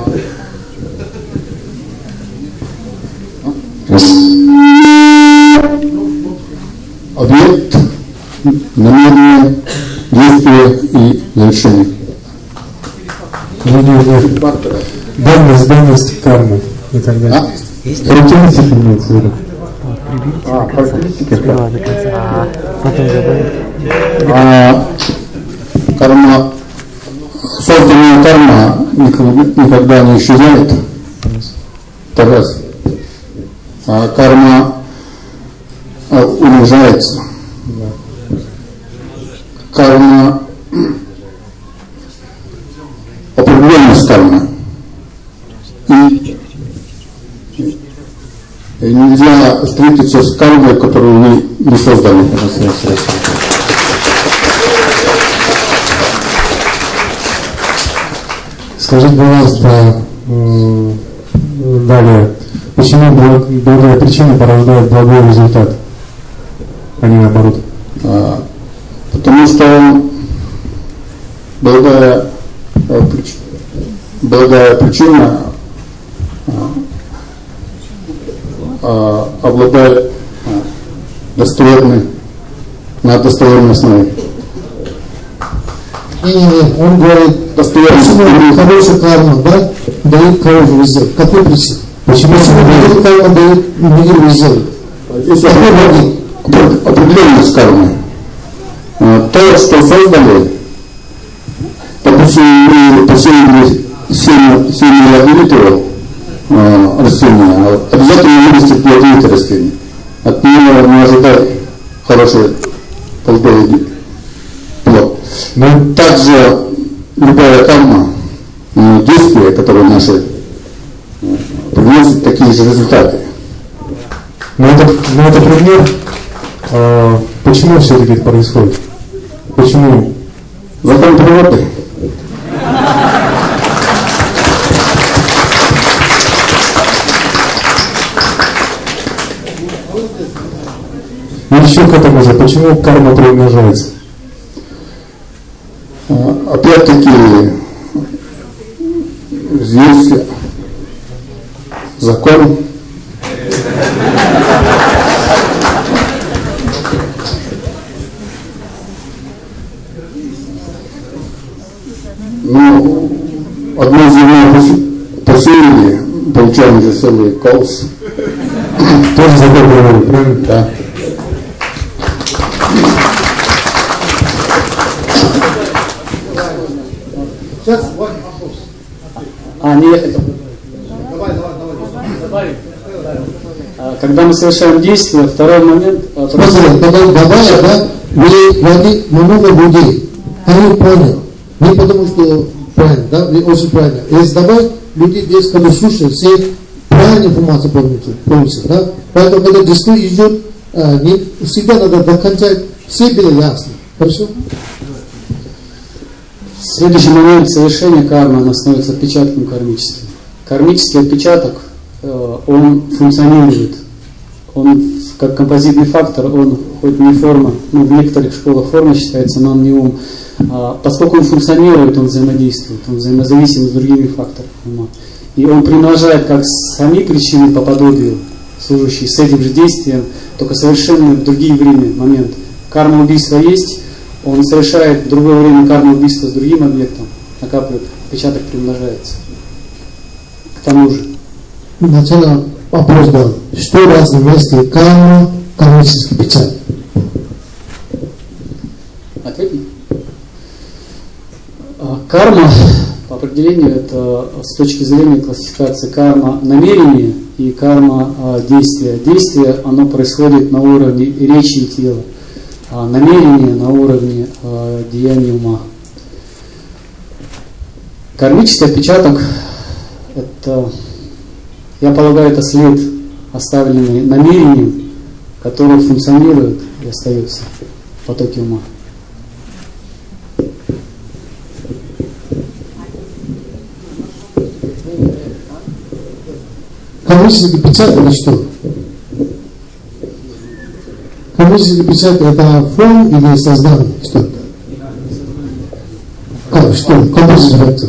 Объект, намерение, действие и завершение. Данность кармы и так далее. Характеристики имеется в виду. Приберите до конца. Потом добавить. Карма, созданная карма никогда не исчезает. Это раз. Карма умножается. Карма, определенность кармы. И нельзя встретиться с кармой, которую вы не создали. Скажите, пожалуйста, далее, почему благая причина порождает благой результат, а не наоборот? Потому что благая причина обладает на достоверной основе. Он говорит, почему хорошая карма, да, дает хороший результат. Какой причина? Почему хорошая карма дает негативный результат? Есть определенность кармы. То, что создали, допустим, мы посеяли семя ядовитого растения, обязательно вырастет ядовитое растение. От него не ожидать хороший плодовый плод. Но также любая карма, действия, которые наши, приносят такие же результаты. Но это пример, почему все-таки это происходит? Почему? Закон природы. И еще к этому же, почему карма приумножается? Опять-таки, здесь закон. Ну, одно зерно посеяли, получаем же целый колос. Тоже закон природы, правильно? Да. Сейчас важный вопрос. Когда мы совершаем действие, второй момент. Смотрите, добавя, да, вы много людей. Они поняли. Не потому что правильно, да, вы очень правильно. Если добавить, люди здесь, когда слушают, все правильную информацию получится, да. Поэтому, когда дискуссия идет, не всегда надо до конца, все было ясно. Хорошо? Следующий момент совершения кармы, она становится отпечатком кармическим. Кармический отпечаток, он функционирует. Он как композитный фактор, он хоть не форма, ну, в некоторых школах форма считается, но он не ум. Поскольку он функционирует, он взаимодействует, он взаимозависим с другими факторами ума. И он примножает как сами причины по подобию, служащие с этим же действием, только совершенно в другие время, момент. Карма убийства есть, он совершает в другое время карма убийства с другим объектом, накапливает, отпечаток примножается. К тому же. Сначала вопрос был, что разное место карма, кармический печать? Ответить? Карма, по определению, это с точки зрения классификации карма намерения и карма действия. Действие, оно происходит на уровне речи и тела, а намерение на уровне деяния ума. Кармический отпечаток, это, я полагаю, это след, оставленный намерением, который функционирует и остается в потоке ума. Кармический печать это что? Кармический печать это фон или создание? Что это? Как? Что? Композитный фактор.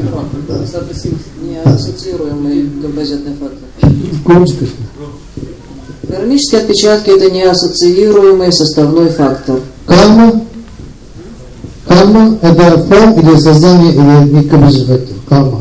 Неассоциируемый композитный фактор. Кармические отпечатки это неассоциируемый составной фактор. Карма? Карма это фон или создание или не композитный фактор? Карма.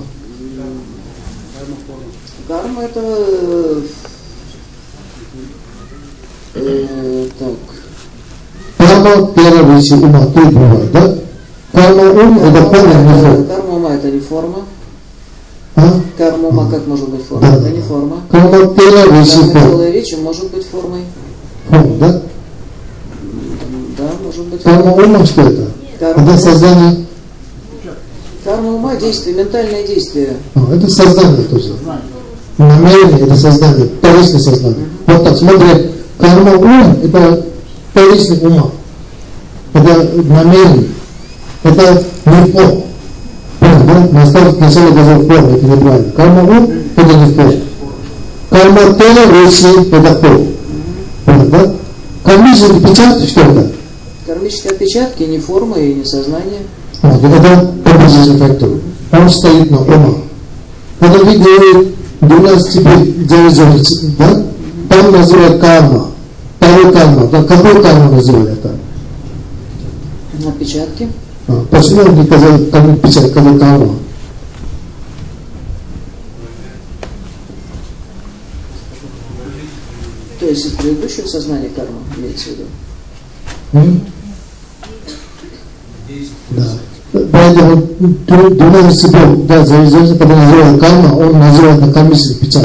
Карма это так. Карма первая вещь ума, то бывает, да? Карма ум это форма, не форма. Карма ума это не форма. А? Карма ума как может быть формой? Да. Это не форма. Карма первая вещь Карма форма. целая речь может быть формой. Форма, да? Да, может быть. Карма ума что это? Карма Это создание. Карма ума действие, ментальное действие. Это создание тоже. Намерение это создание, вторичное сознание. Вот так, смотри, карма ум это вторичный ума. Это намерение. Это не форма. Да? Наставник сначала сказал форма, это неправильно. Карма ум это не форма. Карма тело, вещи это форма. Да? Кармический отпечаток что это? Кармические отпечатки не форма и не сознание. Это побудительный фактор. Он стоит на ума. Это вы говорите, у нас теперь завезем, да? Там называют карма. Второй карма. Да? Какой карма называют там? Отпечатки. Почему он не сказал отпечаток, какой карма? То есть из предыдущего сознания карма имеется в виду? Да. Поэтому думаю себе, да, завезем, когда называют карма, он называет на кармический печать.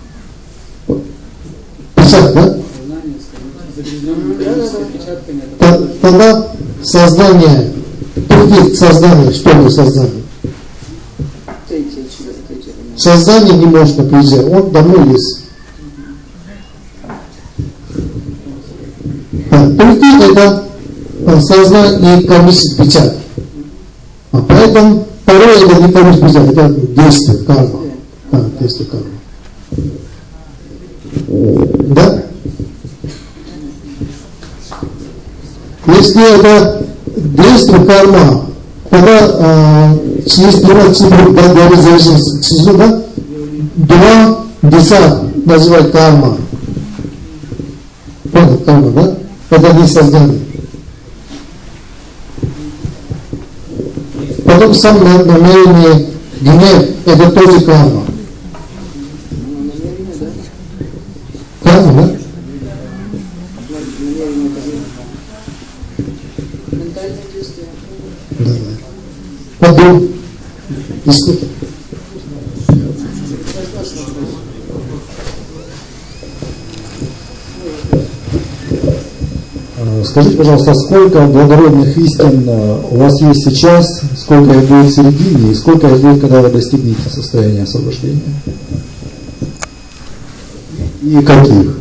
Печать, да? Тогда сознание, других сознание, что это сознание? Сознание не может приезжать, он давно есть. Других это сознание и кармический печать. А поэтому второе это не кармический печать, это действие, карма. Да, действие карма. Да? Если это действие карма, тогда через два цифры, да, говорит зависимость число, да? 20 называют карма. Понял, карма, да? Это не сознание. Потом сам намерение, гнев, это тоже карма. Карма, да? Да. Потом искусство. Скажите, пожалуйста, сколько благородных истин у вас есть сейчас, сколько их будет в середине и сколько их будет, когда вы достигнете состояния освобождения? И каких?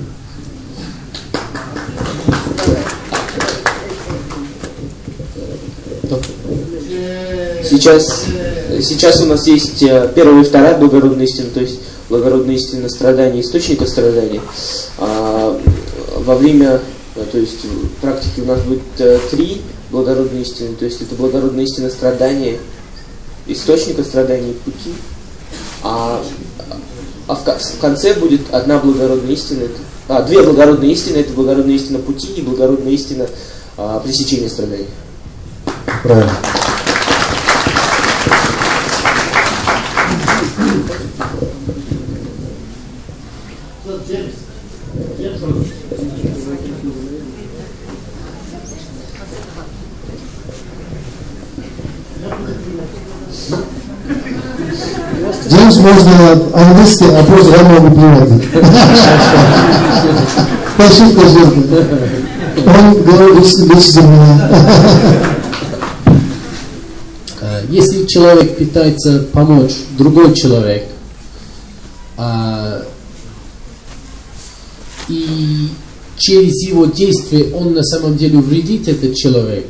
Сейчас у нас есть первая и вторая благородная истина, то есть благородная истина страдания, источника страданий. Во время, то есть в практике у нас будет 3 благородные истины, то есть это благородная истина страдания, источника страданий, пути. А в конце будет одна благородная истина, две благородные истины, это благородная истина пути и благородная истина пресечения страданий. Правильно. Джеймс можно английский, а просто я могу переводить. Спасибо, он говорит лучше за меня. Если человек пытается помочь другой человек, и через его действие он на самом деле вредит этот человек,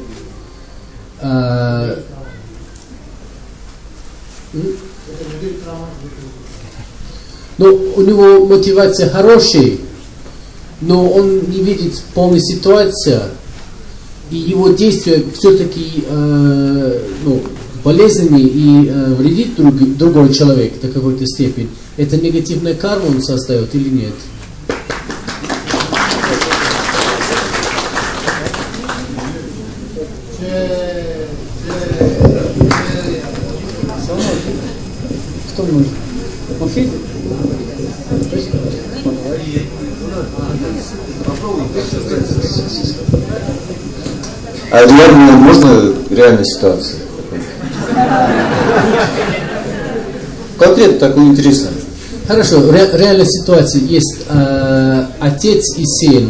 но у него мотивация хорошая, но он не видит полной ситуации, и его действия все-таки болезненные и вредит другой человек до какой-то степени. Это негативная карма он создает или нет? Кто может? Конфет? А реально можно реальная ситуация? Конкретно так интересно. Хорошо, реальная ситуация есть отец и сын.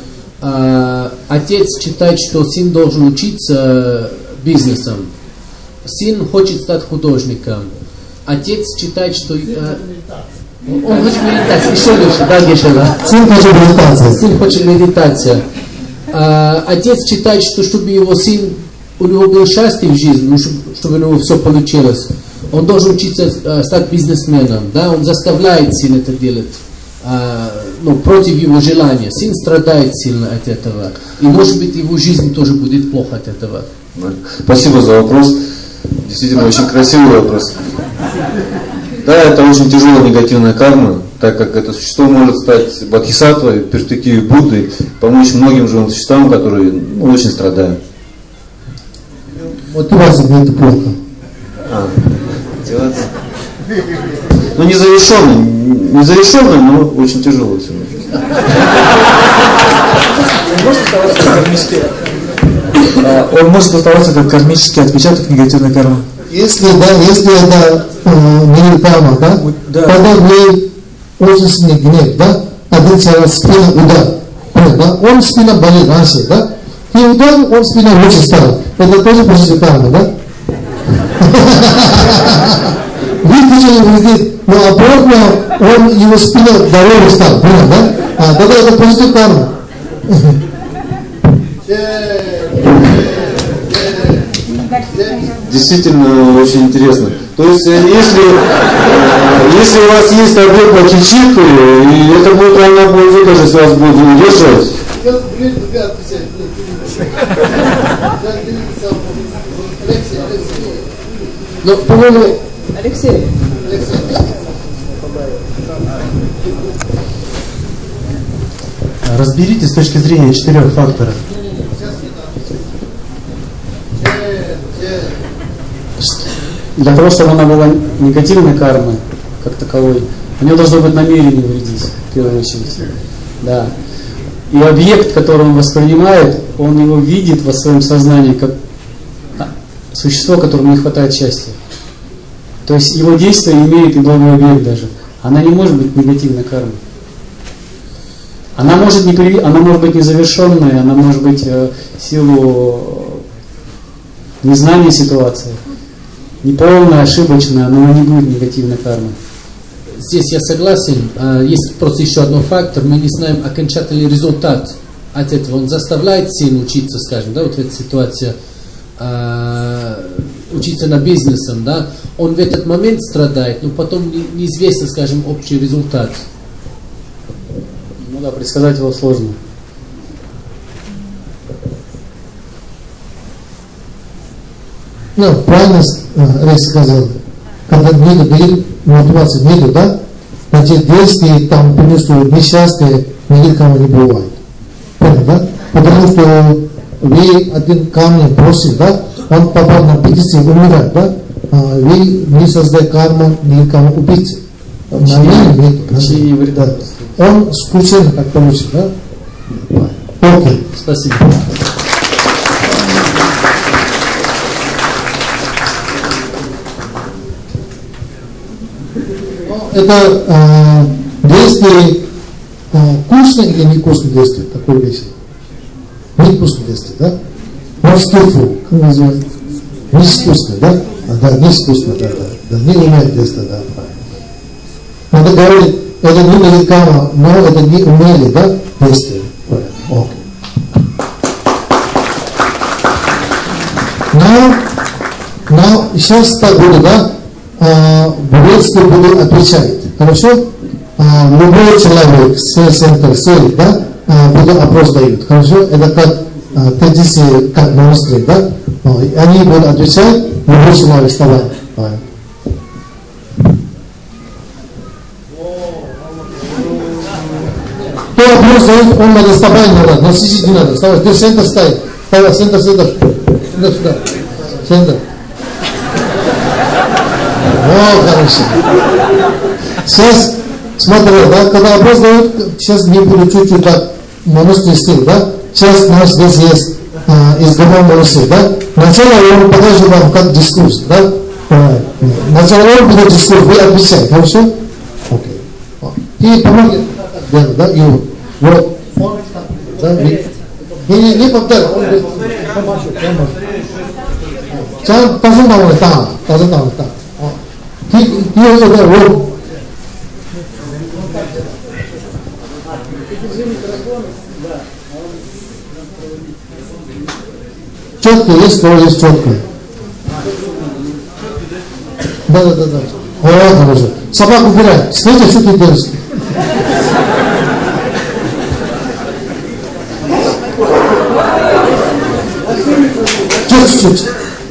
Отец считает, что сын должен учиться бизнесом. Сын хочет стать художником. Отец считает, что он хочет медитацию. Еще лучше, да, Гешева? Сын хочет медитацию. Сын хочет медитацию. Отец считает, что чтобы его сын, у него было счастье в жизни, чтобы у него все получилось, он должен учиться стать бизнесменом. Да? Он заставляет сына это делать. Против его желания. Сын страдает сильно от этого. И может быть его жизнь тоже будет плохо от этого. Спасибо за вопрос. Действительно очень красивый вопрос. Да, это очень тяжелая негативная карма, так как это существо может стать бодхисаттвой, в перспективе Будды, помочь многим живым существам, которые очень страдают. Вот у вас это плохо. Незавершенный, но очень тяжелый все. Он может оставаться как кармический отпечаток негативной кармы. Если это ниркама, да? Тогда в ней очень сильный гнев, да? Один человек спина удар, да? Он спина болит раньше, да? И удар, он спина лучше стал. Это тоже позиция кармы, да? Выключили, но обратно его спина дороже стал, да? Тогда это позиция кармы. Действительно очень интересно. То есть, если у вас есть объект на чичик, и это будет равна будет даже с вас будет удерживать. Но, по-моему, Алексей. Разберите с точки зрения 4 факторов. Для того, чтобы она была негативной кармой, как таковой, у нее должно быть намерение вредить, в первую очередь. Да. И объект, который он воспринимает, он его видит во своем сознании как существо, которому не хватает счастья. То есть его действие имеет и благой объект даже. Она не может быть негативной кармой. Она может быть незавершенной, она может быть в силу незнания ситуации. Неполная, ошибочная, но она не будет негативной кармой. Здесь я согласен. Есть просто еще один фактор. Мы не знаем окончательный результат от этого. Он заставляет сына учиться, скажем, да, вот в этой ситуации, учиться на бизнесом, да. Он в этот момент страдает, но потом неизвестен, скажем, общий результат. Ну да, предсказать его сложно. Ну, правильно Рейс сказал. Когда нет мотивации нету, да? Значит, действия там принесут несчастье, никому не бывает. Понял, да? Потому что вы один камень бросили, да? Он попал на петицию, умирает, да? Вы не создаете карму, никому убийцы. Причине вреда. Он случайно как получит, да? Окей. Спасибо. Это действие вкусное или невкусное действие, такое вещь. Невкусное действие, да? Морскифу, как называется? Невкусное, да? Да, невкусное, да. Не умеет действие, да, правильно. Надо говорить, это не великано, но это не умели, да, действие. Окей. Но сейчас так будет, да? Приветствие буду отвечать. Хорошо? Любой человек, свой центр, цель, да, буду опрос дают. Хорошо? Это как традиции, как монастырь, да? Они будут отвечать, любой человек вставай. Кто опрос дает, он надо вставать надо, но сидеть не надо. Вставай, ты центр ставь. Давай, центр. Сюда. Центр. О, хорошо. Сейчас Смотри, да, когда вопрос дают, сейчас не буду чуть-чуть так монастырь стиль, да? Сейчас у нас здесь есть изгоном монастырь, да? Сначала он покажет вам как дискурс, да? Сначала он будет дискурс, вы отвечаете, хорошо? Окей. И помогите, да, и вот. Да, не повторяй, он будет помашет. Сейчас пожалуйста, там. И вот. Четко есть, кого есть четко. Да. Вот, хорошо. Собаку убирай. Смотрите, что ты делаешь. Чуть-чуть.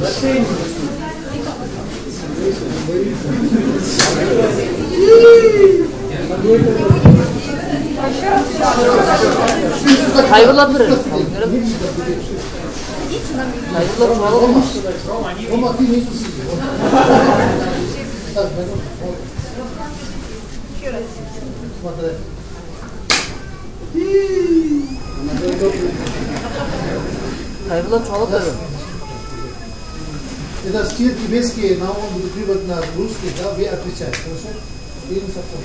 Hayırlar mı? Hayırlar çoğalıp da. Это стиль тибетский, но он будет приводить на русский, да, вы отвечаете, хорошо? И не совсем.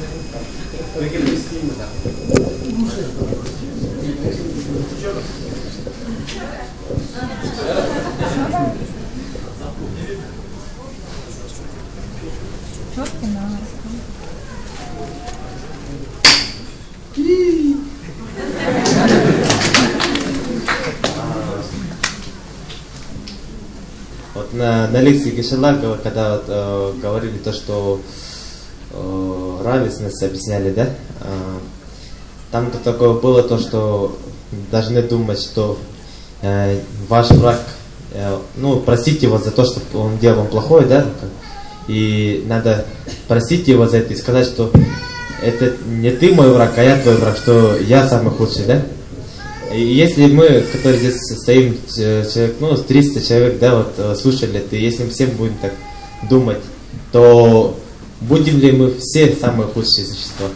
Вот на лекции Гешела, когда говорили то, что равенность объясняли, да, там то такое было то, что должны думать, что ваш враг, ну, простите его за то, что он делал вам плохое, да, и надо простить его за это и сказать, что это не ты мой враг, а я твой враг, что я самый худший, да. И если мы, которые здесь стоим, человек, ну, 300 человек, да, вот, слушали это, и если мы всем будем так думать, то будем ли мы все самые худшие существа?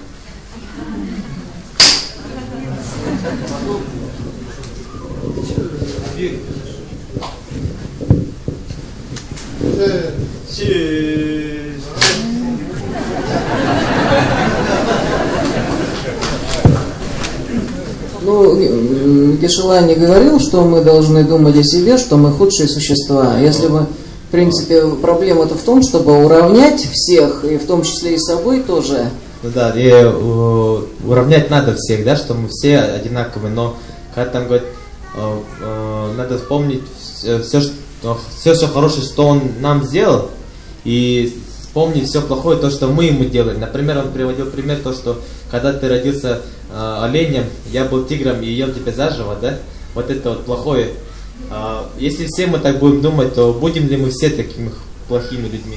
Ну, Гешела не говорил, что мы должны думать о себе, что мы худшие существа. Если мы, в принципе, проблема-то в том, чтобы уравнять всех, и в том числе и собой тоже. Ну да, и уравнять надо всех, да, что мы все одинаковые, но когда там говорят, надо вспомнить все хорошее, что он нам сделал, и вспомнить все плохое, то, что мы ему делали. Например, он приводил пример, то, что когда ты родился оленем, я был тигром и ел тебя заживо, да? Вот это вот плохое. Если все мы так будем думать, то будем ли мы все такими плохими людьми?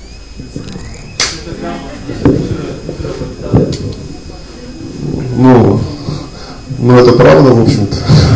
Ну это правда, в общем-то.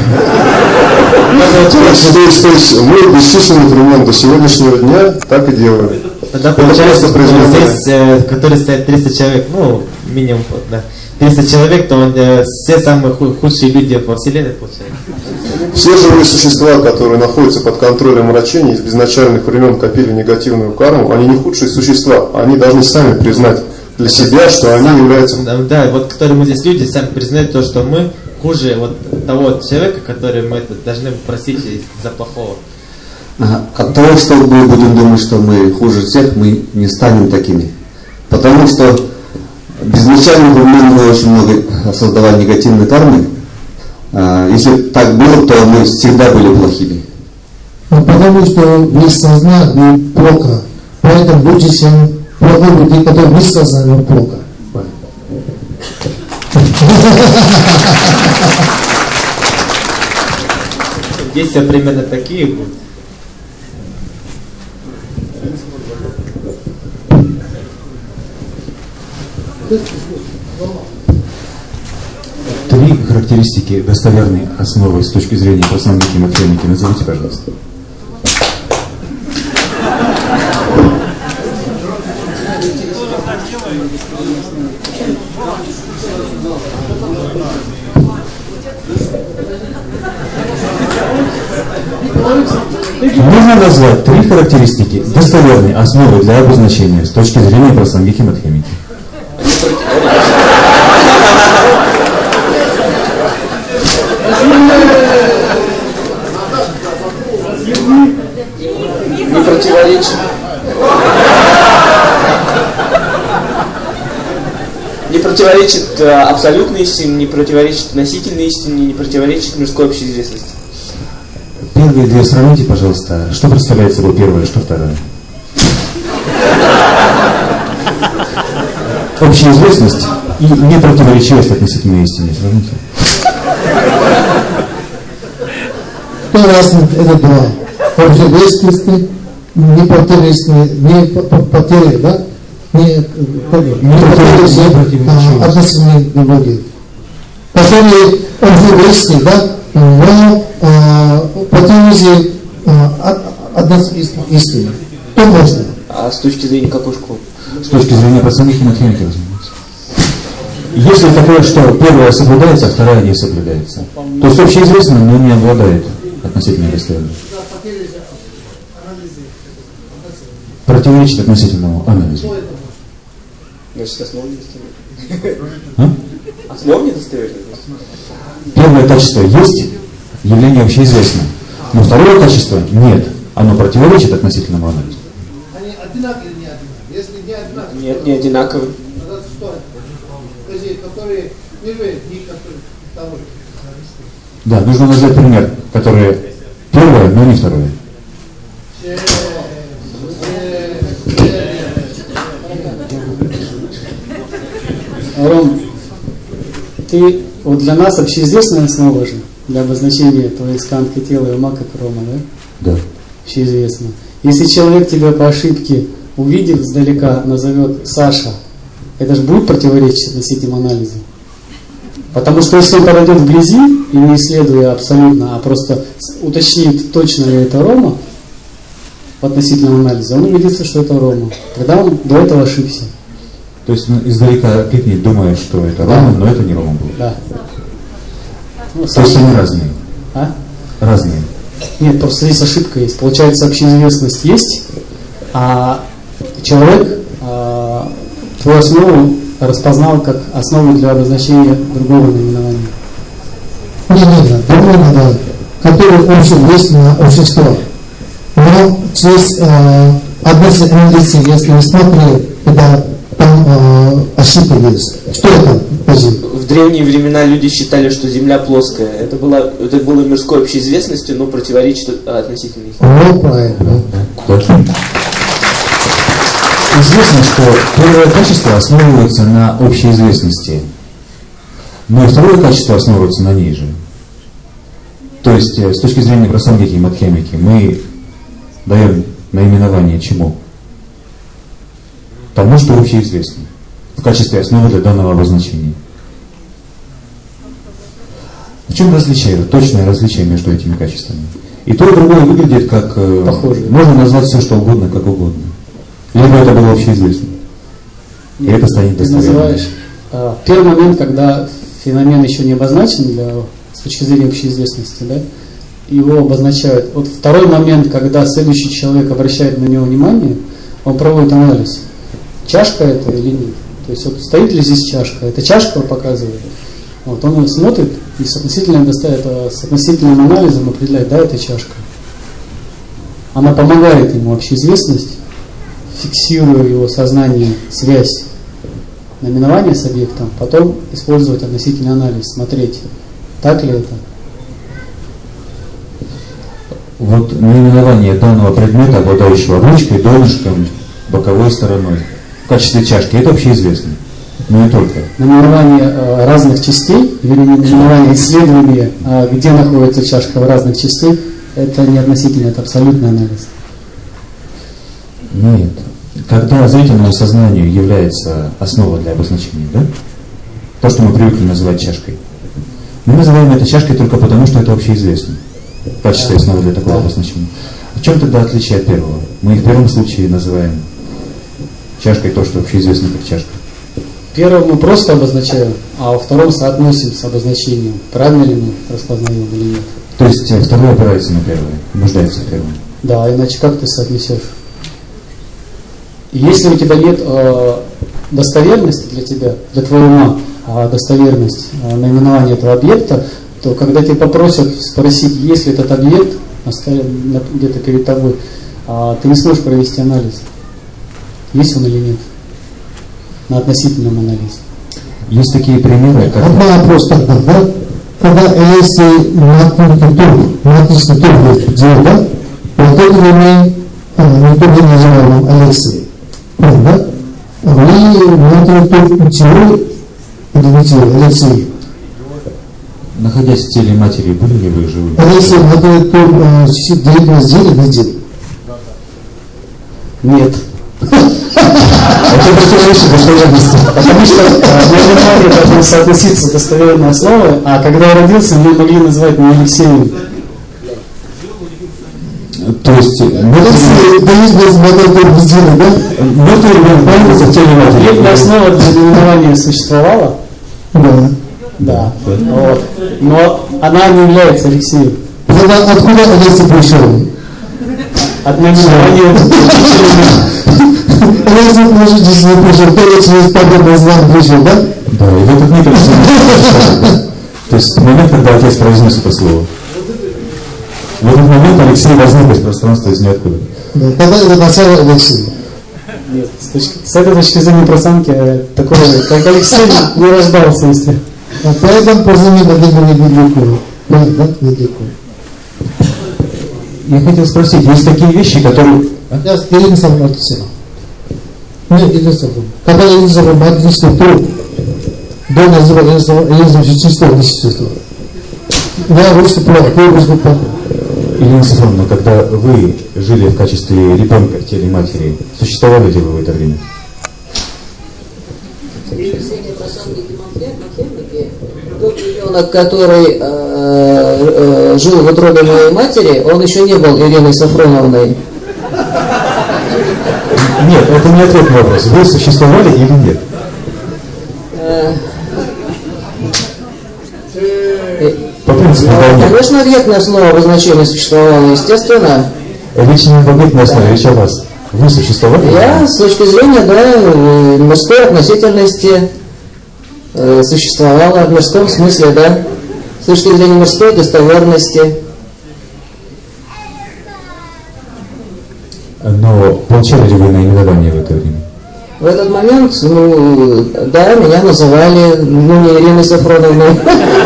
То есть мы бесчисленных времен до сегодняшнего дня так и делаем. Тогда получается, здесь, которые стоят 300 человек, ну, минимум, да, 300 человек, то все самые худшие люди во Вселенной получается. Все живые существа, которые находятся под контролем мрачения, из безначальных времен копили негативную карму, они не худшие существа, они должны сами признать для себя, что они являются... Да, вот которые мы здесь люди, сами признают то, что мы хуже вот того человека, который мы должны просить из-за плохого. От того, что мы будем думать, что мы хуже всех, мы не станем такими. Потому что безначально мы очень много создавали негативной кармы. Если так было, то мы всегда были плохими. Потому что вы сознали плохо. Поэтому лучше, чем плохой людей, которые не сознали плохо. Действия примерно такие будут. Три характеристики достоверной основы с точки зрения профессиональной механики. Назовите, пожалуйста. Можно назвать 3 характеристики достоверной основы для обозначения с точки зрения прасангики Мадхьямики. Не противоречит. Не противоречит абсолютной истине, не противоречит относительной истине, не противоречит мирской общеизвестности. Первые 2 сравните, пожалуйста. Что представляет собой первое, что второе? Общеизвестность и непротиворечивость относительной истине. Сравните. Что разница это два? Общеизвестности, не потери, да? Не относительной другие. Потери общеизвестности, да? Но противоположие относительной истины. Что можно? А с точки зрения какой школы? С точки зрения прасангики Мадхьямики, разумеется. Если такое, что первая соблюдается, а вторая не соблюдается, то есть общеизвестно, но не обладает относительной достоверностью. Противоречит относительному анализу. Значит, основа недостоверна. Основа недостоверна. Первое качество есть, явление общеизвестно. Но второе качество нет. Оно противоречит относительному анализу. Они одинаковые или не одинаковые? Если не одинаковые, нет, не одинаковые. Тогда что это? Скажи, которые первые, не которые вторые. Да, нужно назвать пример, который первое, но не второе. Ром, ты, вот для нас общеизвестная основа же, для обозначения твоей сканки тела и ума, как Рома, да? Да. Общеизвестно. Если человек тебя по ошибке, увидев издалека, назовет Саша, это же будет противоречить относительному анализу. Потому что если он подойдет вблизи, и не исследуя абсолютно, а просто уточнит, точно ли это Рома, в относительном анализе, он убедится, что это Рома. Когда он до этого ошибся. То есть он издалека кликнет, думая, что это Рома, но это не Рома был. Да. Ну, то есть они разные. А? Разные. Нет, просто здесь ошибка есть. Получается, общеизвестность есть, а человек твою основу распознал как основу для обозначения другого наименования. Не, другого надо, который общеизвестное общество. Но здесь относительно лица, если вы смотрели, это там ошибка есть. Что это? В древние времена люди считали, что Земля плоская. Это было мирской общеизвестностью, но противоречит относительной истине. Ну, правильно. Известно, что первое качество основывается на общеизвестности, но и второе качество основывается на ней же. То есть, с точки зрения прасангики и мадхьямики, мы даем наименование чему? Тому, что общеизвестно, в качестве основы для данного обозначения. В чем различие, точное различие между этими качествами? И то, и другое выглядит как... Похоже. Можно назвать все, что угодно, как угодно. Либо это было общеизвестно. И это станет достоверным. Ты называешь первый момент, когда феномен еще не обозначен с точки зрения общеизвестности, да? Его обозначают. Вот второй момент, когда следующий человек обращает на него внимание, он проводит анализ. Чашка это или нет? То есть вот стоит ли здесь чашка? Это чашка показывает. Вот он смотрит и с относительным анализом определяет, да, это чашка. Она помогает ему общеизвестность, фиксируя в его сознании связь наименования с объектом, потом использовать относительный анализ, смотреть, так ли это. Вот наименование данного предмета, обладающего ручкой, донышком, боковой стороной, в качестве чашки, это общеизвестно. Но не только. Наименование разных частей, или наименование исследования, где находится чашка в разных частях, это не относительно, это абсолютный анализ. Нет. Когда зрительному сознанию является основа для обозначения, да? То, что мы привыкли называть чашкой. Мы называем это чашкой только потому, что это общеизвестно. В качестве основы для такого обозначения. В чем тогда отличие от первого? Мы в первом случае называем чашкой то, что общеизвестно как чашка. Первым мы просто обозначаем, а во втором соотносим с обозначением. Правильно ли мы распознаем или нет? То есть второе опирается на первое, нуждается в первом. Да, иначе как ты соотнесешь? Если у тебя нет достоверности для тебя, для твоего ума, достоверность наименования этого объекта, то когда тебя попросят спросить, есть ли этот объект, где-то перед тобой, ты не сможешь провести анализ, есть он или нет, на относительном анализе. Есть такие примеры, как... Одна вопрос тогда, да? Когда если математический тур делал, да? Вот это время никто не называл нам Алексей. Да? Вы математический тур идентифицировали Алексей. Находясь в теле матери, были ли вы живы? Алексей, математический тур деятельность делит на деле? Нет. Это противоречит достоверности. Потому что между нами должны соотноситься достоверные основы, а когда я родился, мне могли назвать не Алексеем. То есть мертвый ребенок находится в теле матери. Объектная основа для наименования существовала? Да. Да. Вот. Но она не является Алексеем. Откуда Алексей пришел? От наименования. Алексей может здесь не пришел, только через подобный знак пришел, да? Да, и в этот миг Алексей. То есть момент, когда отец произнес это слово. В этот момент Алексей возник из пространства из ниоткуда. Да, когда это начало Алексея? Нет, с этой точки зрения просанки такого, как Алексей, не рождался, если. Поэтому позвонили недалеко. Да, недалеко. Я хотел спросить, есть такие вещи, которые... Я Ирина Савматовна. Нет, Ирина Савматовна. Когда Ирина Савматовна тур, до называли Ирина Савматовна существо. Я выступал, я выступал. Ирина Савматовна, когда вы жили в качестве ребенка в теле матери, существовали ли вы в это время? Тот ребенок, который жил в утробе моей матери, он еще не был Ириной Сафроновной. Нет, это не ответ на вопрос. Вы существовали или нет? По принципу, конечно, объектная основа обозначения существовала, естественно. Речь не об объектной основе, речь о вас. Вы существовали? Я, с точки зрения, да, мирской относительности существовала в мирском смысле, да, с точки зрения мирской достоверности. Но получали ли вы наименование в это время? В этот момент, ну, да, меня называли, ну, не Ириной Сафроновной.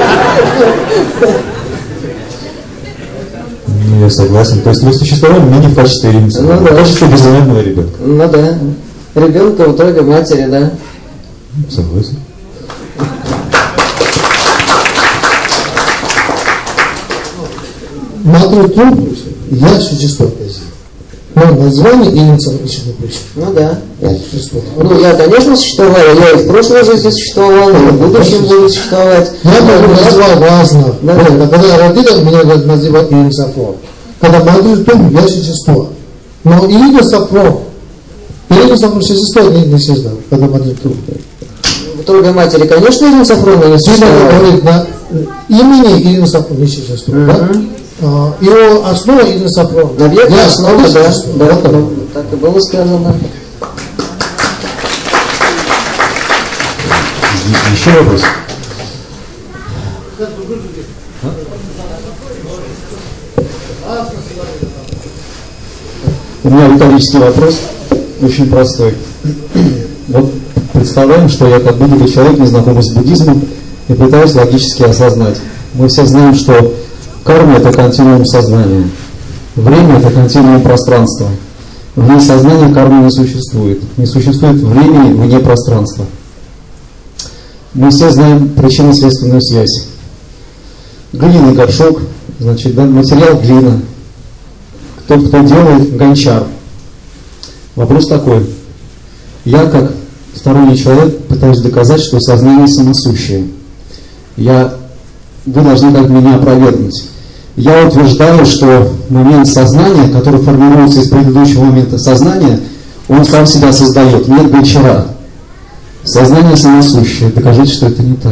Ну, я согласен. То есть вы существовали, но не в качестве Ирины Сафроновой, ну, да. в качестве безымянного ребенка. Ну да, ребенка в утробе матери, да. Согласен. Матери тур, я существо. Но название Ирина Савматовна пришел. Ну да. Я существо. Ну, я, конечно, существовал, я и в прошлой жизни существовал, и в будущем буду существовать. Я бы назвал важно. Да. Когда я родился, меня называют Ирина Сафронова. Когда матери тур, я существо. Но Ирина Сафронова, существо не создал, когда матери тур. В утробе матери, конечно, Ирина Сафроновна не существовала. Говорит на имени Ирина Сафронова не существует, да? Его основа Ирина Сафронова. Объектная основа, да, так и было сказано. Еще вопрос? У меня риторический вопрос, очень простой. Вот представляем, что я как будто человек, не знакомый с буддизмом, и пытаюсь логически осознать. Мы все знаем, что карма – это континуум сознания. Время – это континуум пространства. Вне сознания кармы не существует. Не существует времени вне пространства. Мы все знаем причинно-следственную связь. Глиняный горшок, значит, да, материал глина. Тот, кто делает, гончар. Вопрос такой. Я, как сторонний человек, пытаюсь доказать, что сознание самосущее. Вы должны как меня опровергнуть. Я утверждаю, что момент сознания, который формируется из предыдущего момента сознания, он сам себя создает, нет гончара. Сознание самосущее. Докажите, что это не так.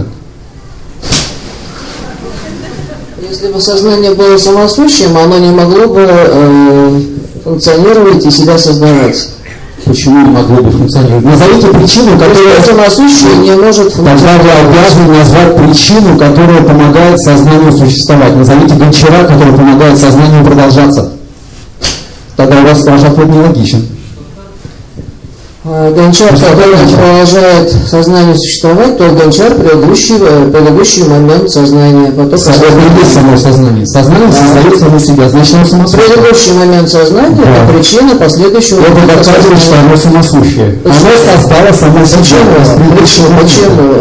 Если бы сознание было самосущим, оно не могло бы функционировать и себя создавать. Почему не могло бы функционировать? Назовите причину, которая самосущее не может функционировать. Тогда вы обязаны назвать причину, которая помогает сознанию существовать. Назовите гончара, который помогает сознанию продолжаться. Тогда у вас ваш ответ нелогичен. Гончар, который продолжает сознание существовать, то гончар предыдущий момент сознания. Потом есть само сознание. Сознание создает само себя, значит оно самосущее. Предыдущий момент сознания это причина последующего момента сознания. Это доказывает, что оно самосущее. Оно создало само себя. Почему?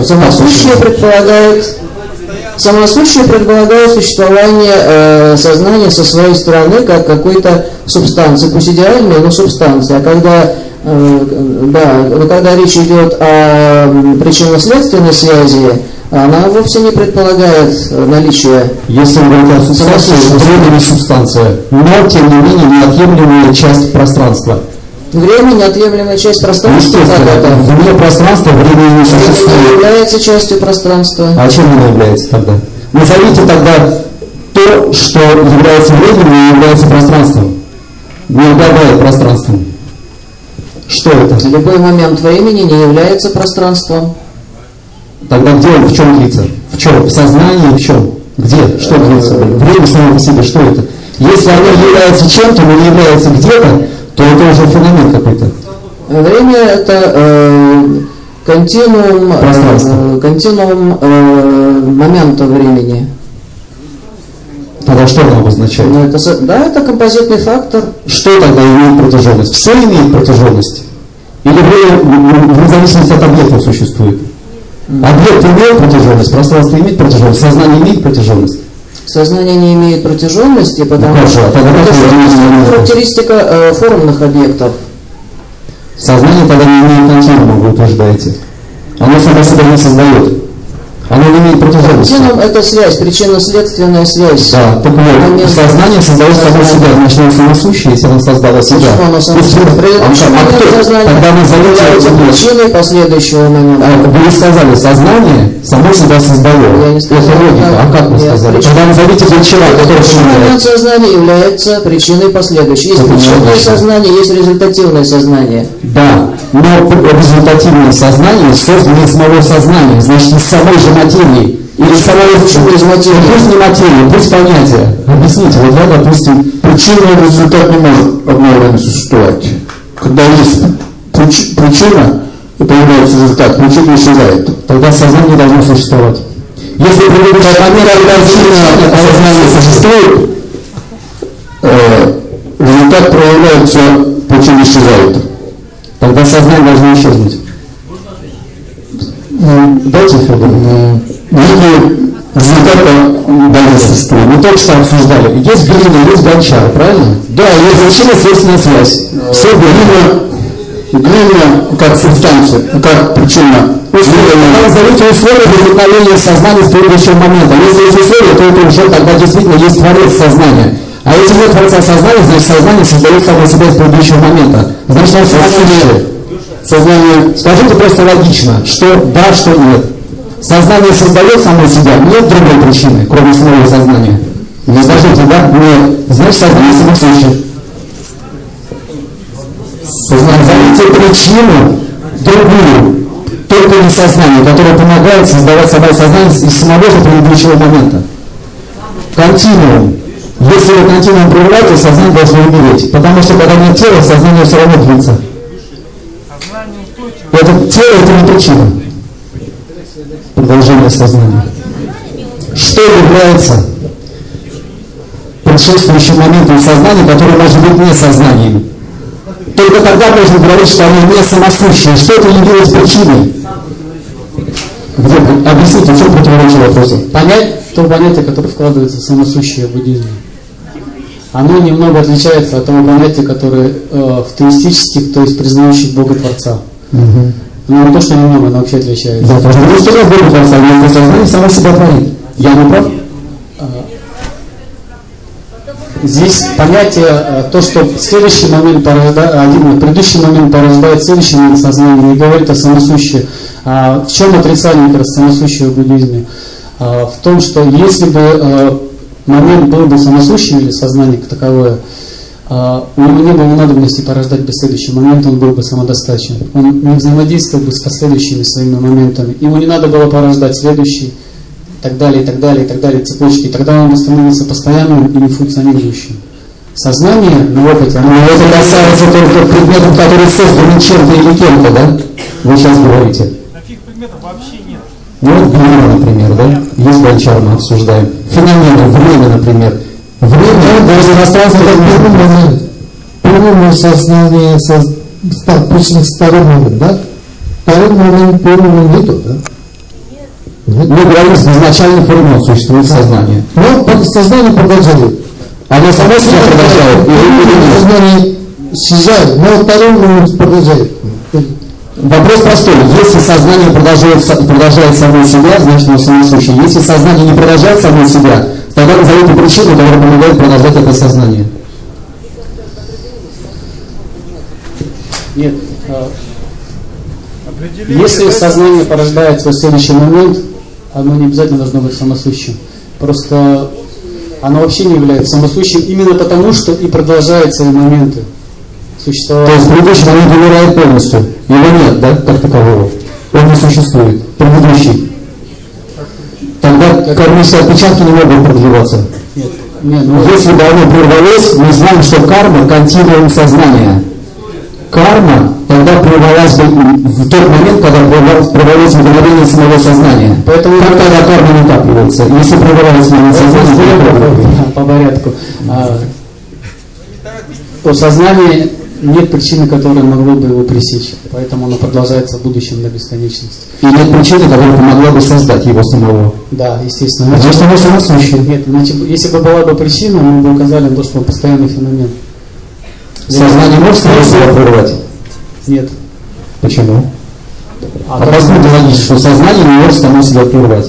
Самосущее предполагает существование сознания со своей стороны как какой-то субстанции, пусть идеальной, но субстанции. А когда речь идет о причинно-следственной связи, она вовсе не предполагает наличие. Если мы говорим о субстанции, время не субстанция, но тем не менее неотъемлемая часть пространства. Время неотъемлемая часть пространства. Вне пространства время не существует. Не является частью пространства. А чем оно является тогда? Назовите тогда то, что является временем и является пространством. Не обладает пространством. Что это? Любой момент времени не является пространством. Тогда где он, в чем длится? В чем? В сознании, в чем? Где? Что длится? Время само по себе, что это? Если оно является чем-то, но не является где-то, то это уже феномен какой-то. Время это континуум момента времени. Тогда что оно обозначает? Это композитный фактор. Что тогда имеет протяженность? Все имеет протяженность? Или в зависимости от объектов существует? Объект имеет протяженность, пространство имеет протяженность, сознание имеет протяженность? Сознание не имеет протяженности, потому что это характеристика формных объектов. Сознание тогда не имеет континуума, вы утверждаете. Оно само себя не создает. Оно не имеет протяженности. Континуум это связь, причинно-следственная связь. Да, так вот, сознание создает само себя, значит оно самосущее, если оно создало себя. Тогда назовете причиной последующего момента. Вы сказали, сознание само себя создало. Это логика. А как вы сказали? Тогда назовите гончара, который момент сознания является причиной последующей. Есть причинное сознание, есть результативное сознание. Да, но результативное сознание создано из самого сознания, значит из самой же материи. Или из материи. Пусть не материи, пусть понятие. Объясните, вот я, допустим, причина и результат не может одновременно существовать. Когда есть причина, это является результат, причина исчезает. Тогда сознание не должно существовать. Если предыдущая причина сознания существует, результат проявляется, причина исчезает. Тогда сознание должно исчезнуть. Дайте, Федор. Если результата дальше существует. Мы только что обсуждали. Есть глина, есть гончар, правильно? Да, есть причинно-следственная связь. Все глина как субстанция, как причина. Назовите условия возникновения сознания в предыдущего момента. Если есть условия, то это уже тогда действительно есть творец сознания. А если нет творца сознания, значит сознание создает само себя из предыдущего момента. Значит, оно сознание. Скажите просто логично, что да, что нет. Сознание создает само себя, нет другой причины, кроме самого сознания. Не скажите, да? Нет. Значит, сознание самосущее. Назовите причину другую, только не сознание, которое помогает создавать собой сознание из самого же предыдущего момента. Континуум. Если вы континуум прерываете, сознание должно умереть. Потому что когда нет тела, сознание все равно длится. Это тело это не причина. Продолжение сознания. Что является предшествующим моментом сознания, который может быть не сознанием? Только тогда можно говорить, что оно не самосущее. Что это явилось причиной? Объясните, в чем противоречие вопроса? То понятие, которое вкладывается в самосущее в буддизме, оно немного отличается от того понятия, которое в теистических, то есть признающих Бога Творца. Но не то, что немного, оно вообще отличается. Да, потому что нет Бога Творца, но сознание само себя творит. Я не прав? Здесь понятие, то, что следующий момент предыдущий момент порождает следующий момент сознания, не говорит о самосущее, В чем отрицание как раз самосущего в буддизме? В том, что если бы момент был бы самосущим или сознание как таковое, у него не было надобности порождать бы следующий момент, он был бы самодостаточен. Он не взаимодействовал бы с последующими своими моментами. Ему не надо было порождать следующий, и так далее, и так далее, и так далее, цепочки. И тогда он бы становился постоянным и нефункционирующим. Сознание на опыте... Но это касается только предметов, которые созданы чем-то или кем-то, да? Вы сейчас говорите. Таких предметов вообще нет. Ну вот время, например, да? Есть гончар, мы обсуждаем. Феномены, время, например. Время, даже пространство, как первый момент. Первое сознание обычно второй момент, да? Второй момент, первого нету, да? Мы говорим, с изначальных времен существует сознание. Но сознание продолжает. Оно само себя продолжает? Сознание исчезает, но второй момент продолжает. Вопрос простой. Если сознание продолжает само себя, значит оно самосущее. Если сознание не продолжает само себя, тогда назовите причину, которая помогает продолжать это сознание. Нет. Если сознание порождает свой следующий момент, оно не обязательно должно быть самосущим. Просто оно вообще не является самосущим именно потому, что и продолжает свои моменты существования. То есть предыдущий момент умирает полностью. Его нет, да, как такового. Он не существует. Предыдущий. Тогда кармические отпечатки не могут продлеваться. Нет, если бы оно прервалось, мы знаем, что карма – континуум сознания. Карма тогда прервалась бы в тот момент, когда прервалось мгновение самого сознания. Поэтому как тогда карма накапливается? Если прервалось момент сознания, по порядку. У сознания нет причины, которая могла бы его пресечь. Поэтому оно продолжается в будущем до бесконечности. И нет причины, которая помогла бы создать его самого. Да, естественно. Значит, оно самосущее. Нет, значит, если бы была бы причина, мы бы указали на то, что он постоянный феномен. Сознание может само себя прервать? Нет. Почему? Посмотрите логично, что сознание не может само себя прервать.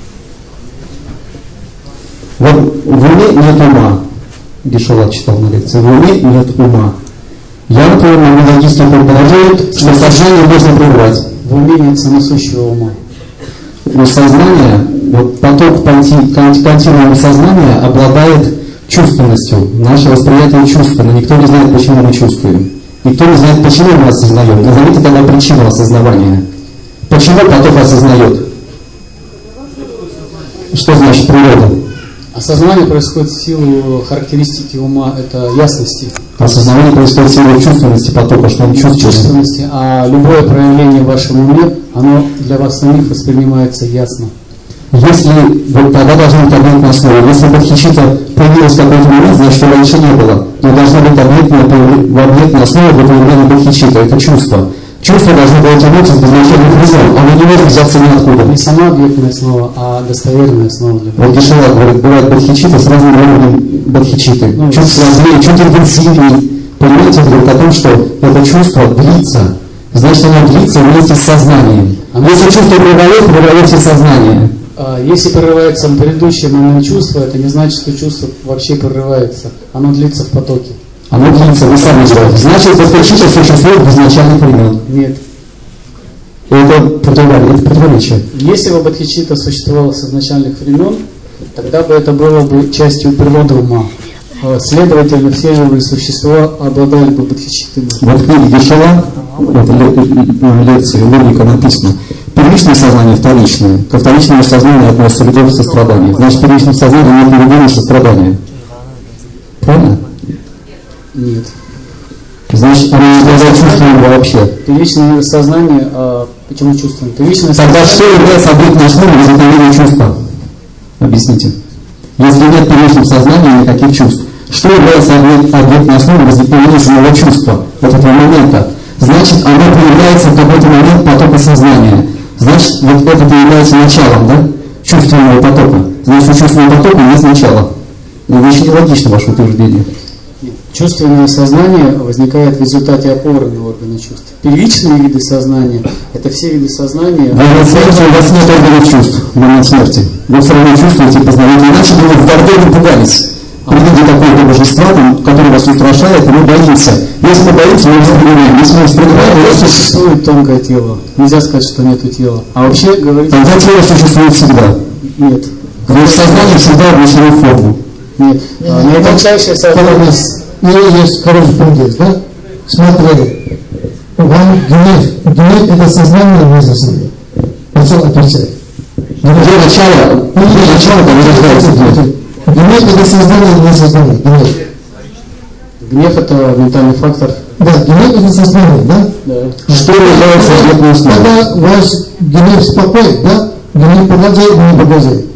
Вот в уме нет ума. Гешелат читал на лекции. В уме нет ума. Я, например, могу логически предположить, что сознание можно прервать. В уме нет самосущего ума. Но сознание, вот поток континуума сознания обладает чувственностью. Наше восприятие чувственно. Никто не знает, почему мы чувствуем. Никто не знает, почему мы осознаем. Назовите тогда причину осознавания. Почему поток осознает? Что значит природа? Осознание происходит в силу характеристики ума, это ясности. Осознавание происходит в силу чувственности потока, что он чувствует. Чувственности, а любое проявление в вашем уме, оно для вас самих воспринимается ясно. Если, вот тогда должна быть объектная основа. Если бодхичитта появилась в какой-то момент, значит, что раньше не было. Но должна быть объектная основа для появления бодхичитта. Это чувство. Чувство должно было тянуться с безначальных времен. Оно не может взяться ниоткуда. Не сама объектная основа, а достоверная основа для бодхичитты. Вот Гешелат говорит, бывает бодхичитта с разным уровнем бодхичитты. Чуть сложнее, чуть интенсивнее. Понимаете, говорит о том, что это чувство длится. Значит, оно длится вместе с сознанием. Если чувство прервалось и сознание. Если прерывается предыдущий момент чувства, это не значит, что чувство вообще прерывается. Оно длится в потоке. Оно длится, вы сами говорите. Значит, бодхичитта существует в изначальных времен. Нет. Это противоречие. Если бы бодхичитта существовало с изначальных времен, тогда бы это было бы частью природы ума. Следовательно, все живые существа обладали бы бодхичиттой. Вот в книге Гешелат, в лекции логика написано: первичное сознание, вторичное. Ко вторичному сознанию относится любовь и сострадание. Значит, в первичном сознании нет любви и сострадания. Правильно? Нет. Значит, оно не обладает чувством вообще. Первичное сознание, почему чувствуем? Первичное тогда сознание... что является объектной основой возникновения чувства? Объясните. Если нет первичного сознания никаких чувств, что является объектной основой возникновения самого чувства, вот этого момента? Значит, оно появляется в какой-то момент потока сознания. Значит, вот это является началом, да? Чувственного потока. Значит, у чувственного потока нет начала. Значит, нелогично ваше утверждение. Чувственное сознание возникает в результате опоры на органы чувств. Первичные виды сознания – это все виды сознания… В момент смерти у вас нет органов чувств. В момент смерти. Вы все равно чувствуете и познаете. Иначе бы вы в Гордоне пугались. при виде такого божества, которое вас устрашает, и мы боимся. Если мы боимся, мы воспринимаем. Если мы воспринимаем, то существует тонкое тело. Нельзя сказать, что нету тела. А вообще говорить... Тогда тело существует всегда. Нет. Сознание всегда облачено в форму. Нет. Наитончайшее сознание... Есть хороший пункт, да? Смотри, вам гнев это сознание или не сознание? Начал отвечать. Где начало, там рождается гнев. Гнев это сознание или не сознание? Гнев. Гнев это ментальный фактор. Да, гнев это сознание, да? Да. Что является гневной основой? Когда ваш гнев спокоен, да? Гнев продолжает, не продолжает.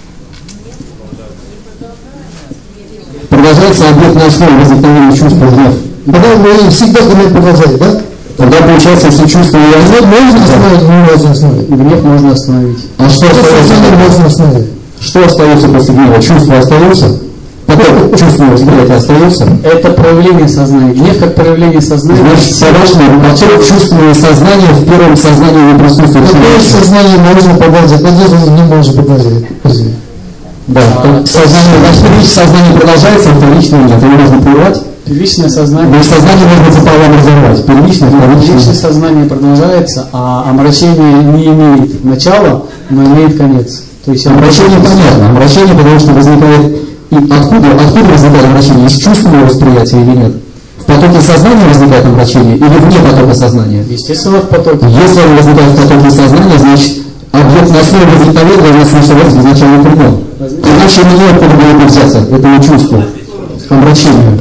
Продолжается объектная основа возникновения чувства гнев. Когда вы всегда гнев продолжает, да? Тогда получается, если чувство гнев можно остановить, не можно остановить. Гнев можно остановить. А что остается? Можно остановить. Что остается после гнева? Чувство остается? Потом чувство восприятия остается? Это проявление сознания. Гнев как проявление сознания. Значит, по-вашему, поток чувственного сознания в первом сознании не присутствует. Какое сознание можно продолжать? Надежда не может продолжать. Да, сознание, значит, сознание продолжается, а вторичное нет. Его можно прервать. Первичное сознание. Но сознание можно пополам разорвать. Первичное, вторичное. Первичное сознание продолжается, а омрачение не имеет начала, но имеет конец. То есть омрачение понятно. Омрачение, потому что возникает... И откуда возникает омрачение? Из чувственного восприятия или нет? В потоке сознания возникает омрачение или вне потока сознания? Естественно, в потоке. Если оно возникает в потоке сознания, значит, объект на основе возникновения должен существовать в изначальном времен. Иначе не откуда было бы взяться этому чувству, омрачению.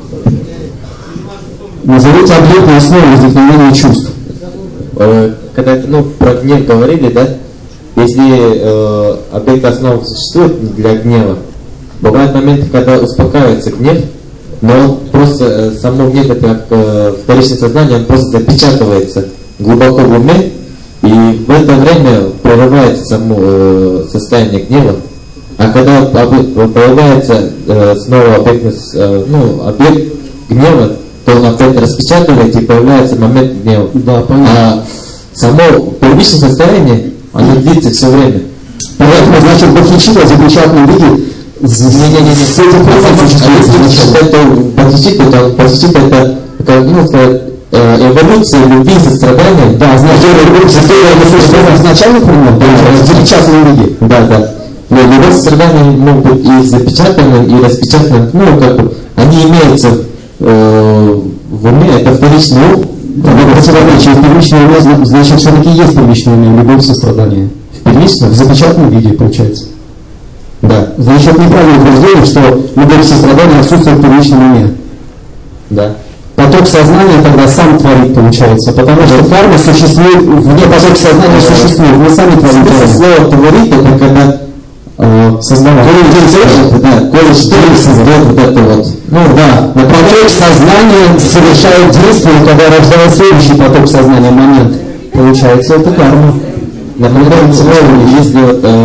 Назовите объект на основе возникновения чувств. Когда про гнев говорили, да? Если объект основы существует для гнева, бывают моменты, когда успокаивается гнев, но он просто, само гнев, это как вторичное сознание, он просто запечатывается глубоко в уме, и в это время прорывается само состояние гнева. А когда появляется снова объект гнева, то он опять распечатывается и появляется момент гнева. Да, понятно. А само первичное состояние, оно длится все время. Поэтому, значит, Бхактичита в запечатанном виде с этим процессом существует. Бхактичита это эволюция любви и сострадания. Да, значит, эволюция изначальных времен, в запечатанном виде. Да. Но любовь и сострадание могут быть и запечатаны, и распечатаны. Они имеются в уме, это вторичный ум. Тогда противоречие в первичном уме, значит, все-таки есть первичное уме, любовь и сострадание. В первичном? В запечатанном виде, получается. Да. Значит, неправильное утверждение, что любовь и сострадание отсутствуют в первичном уме. Да. Поток сознания тогда сам творит, получается, потому что карма существует, вне потока сознания существует, мы сами творим. Слово «творит» это когда создавать. Коли что создает вот это вот. Поток сознания совершает действие, когда рождается следующий поток сознания, момент. Получается, это карма. Например, если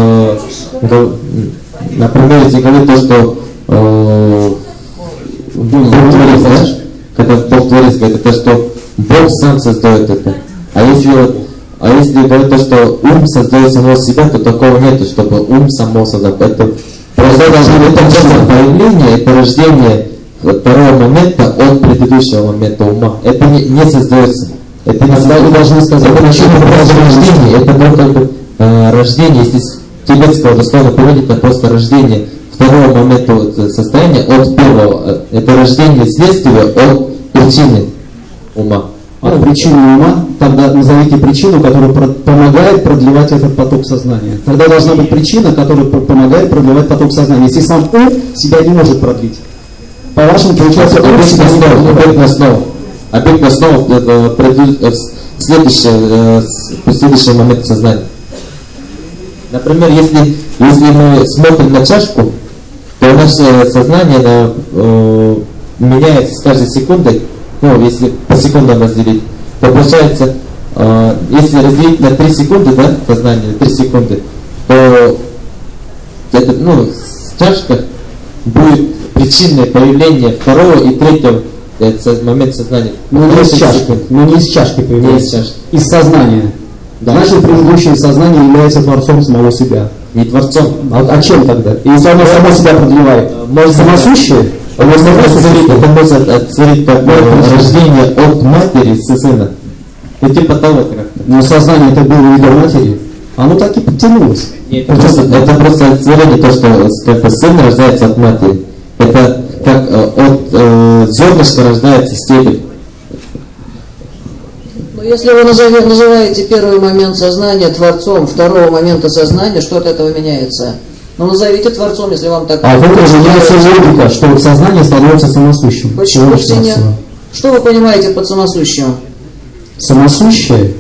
если говорить то, что Бог творит, знаешь? Когда Бог творит, это то, что Бог сам создает это. А если говорить то, что ум создает самого себя, то такого нет, чтобы ум самого создал. Это просто появление, это рождение второго момента от предыдущего момента ума. Это не создается. Это не создается. Вы должны сказать, это рождение. Это было как бы рождение, если с тибетского дословно переводить, это просто рождение второго момента состояния от первого. Это рождение следствия от причины ума. От причины ума, тогда назовите причину, которая помогает продлевать этот поток сознания. Тогда должна быть причина, которая помогает продлевать поток сознания. Если сам ум себя не может продлить. По-вашему, получается, объект на основу. Объект на основу следующий момент сознания. Например, если мы смотрим на чашку, то наше сознание меняется с каждой секундой. Если по секундам разделить, то получается, если разделить на 3 секунды, да, сознание, 3 секунды, то это, чашка будет причинное появление второго и третьего момента сознания. Но не из чашки. Но не из чашки появляется. Не из чашки. Из сознания. Да. Значит, предыдущее сознание является творцом самого себя. Не творцом. А чем тогда? Если оно само себя продлевает? Может, самосущее? Может, это может отцелить как рождение от матери сына. И типа того как-то. Но сознание это было не до матери. Оно так и подтянулось. Нет, это просто отцеление, то, что как сын рождается от матери. Это как от зернышка рождается стебель. Но если вы называете первый момент сознания Творцом, второго момента сознания, что от этого меняется? Ну назовите Творцом, если вам так... А вот уже меняется логика, что вот сознание становится самосущим. Почему все нет? Что вы понимаете под самосущим? Самосущее?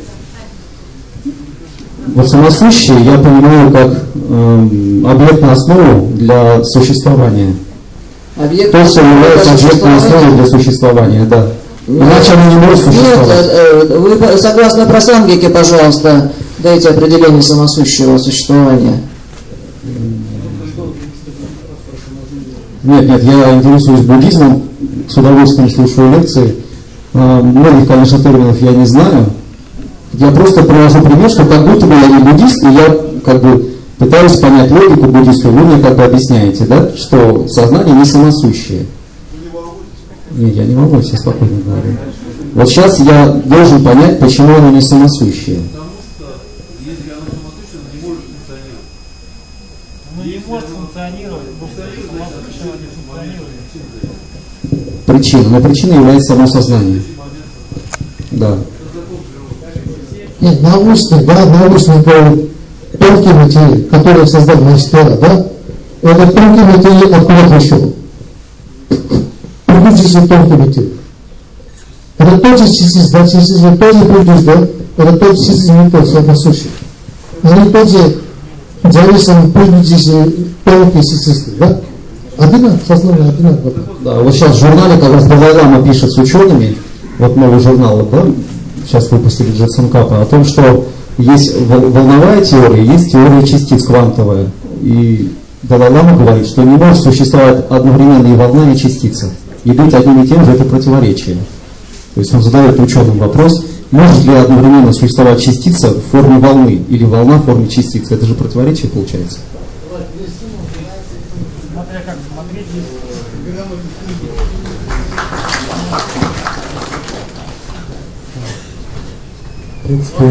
Вот самосущее я понимаю как объектную основу для существования. То, что является объектной основой для существования, да. Иначе оно не может существовать. Нет, вы согласно прасангике, пожалуйста, дайте определение самосущего существования. Нет, я интересуюсь буддизмом, с удовольствием слушаю лекции. Многих, конечно, терминов я не знаю. Я просто привожу пример, что как будто бы я не буддист, и я как бы пытаюсь понять логику буддийскую. Вы мне как бы объясняете, да, что сознание не самосущее. Нет, я не волнуюсь, я спокойно говорю. Вот сейчас я должен понять, почему оно не самосущее. Не может функционировать, потому что самосущее не функционирует. Причина. Но причиной является само сознание. Да. Нет, научный говорит, тонкий материал, который создал Мастера, да? Это тонкий материал откуда пришел? Продукция тонкий материал. Это тоже частицы, да, частицы тоже продукция, да? Это тоже частицы не тоже самосущие. Они тоже зависят от продукции тонкие частицы, да? Сознание одинаково. Да, вот сейчас в журнале, как раз Далай-Лама пишет с учеными, вот новый журнал, да, сейчас выпустили Джетсенкапа, о том, что есть волновая теория, есть теория частиц квантовая. И Далай-Лама говорит, что не может существовать одновременно и волна, и частица. И быть одним и тем же это противоречие. То есть он задает ученым вопрос, может ли одновременно существовать частица в форме волны или волна в форме частицы. Это же противоречие получается. Смотря как смотреть. В принципе,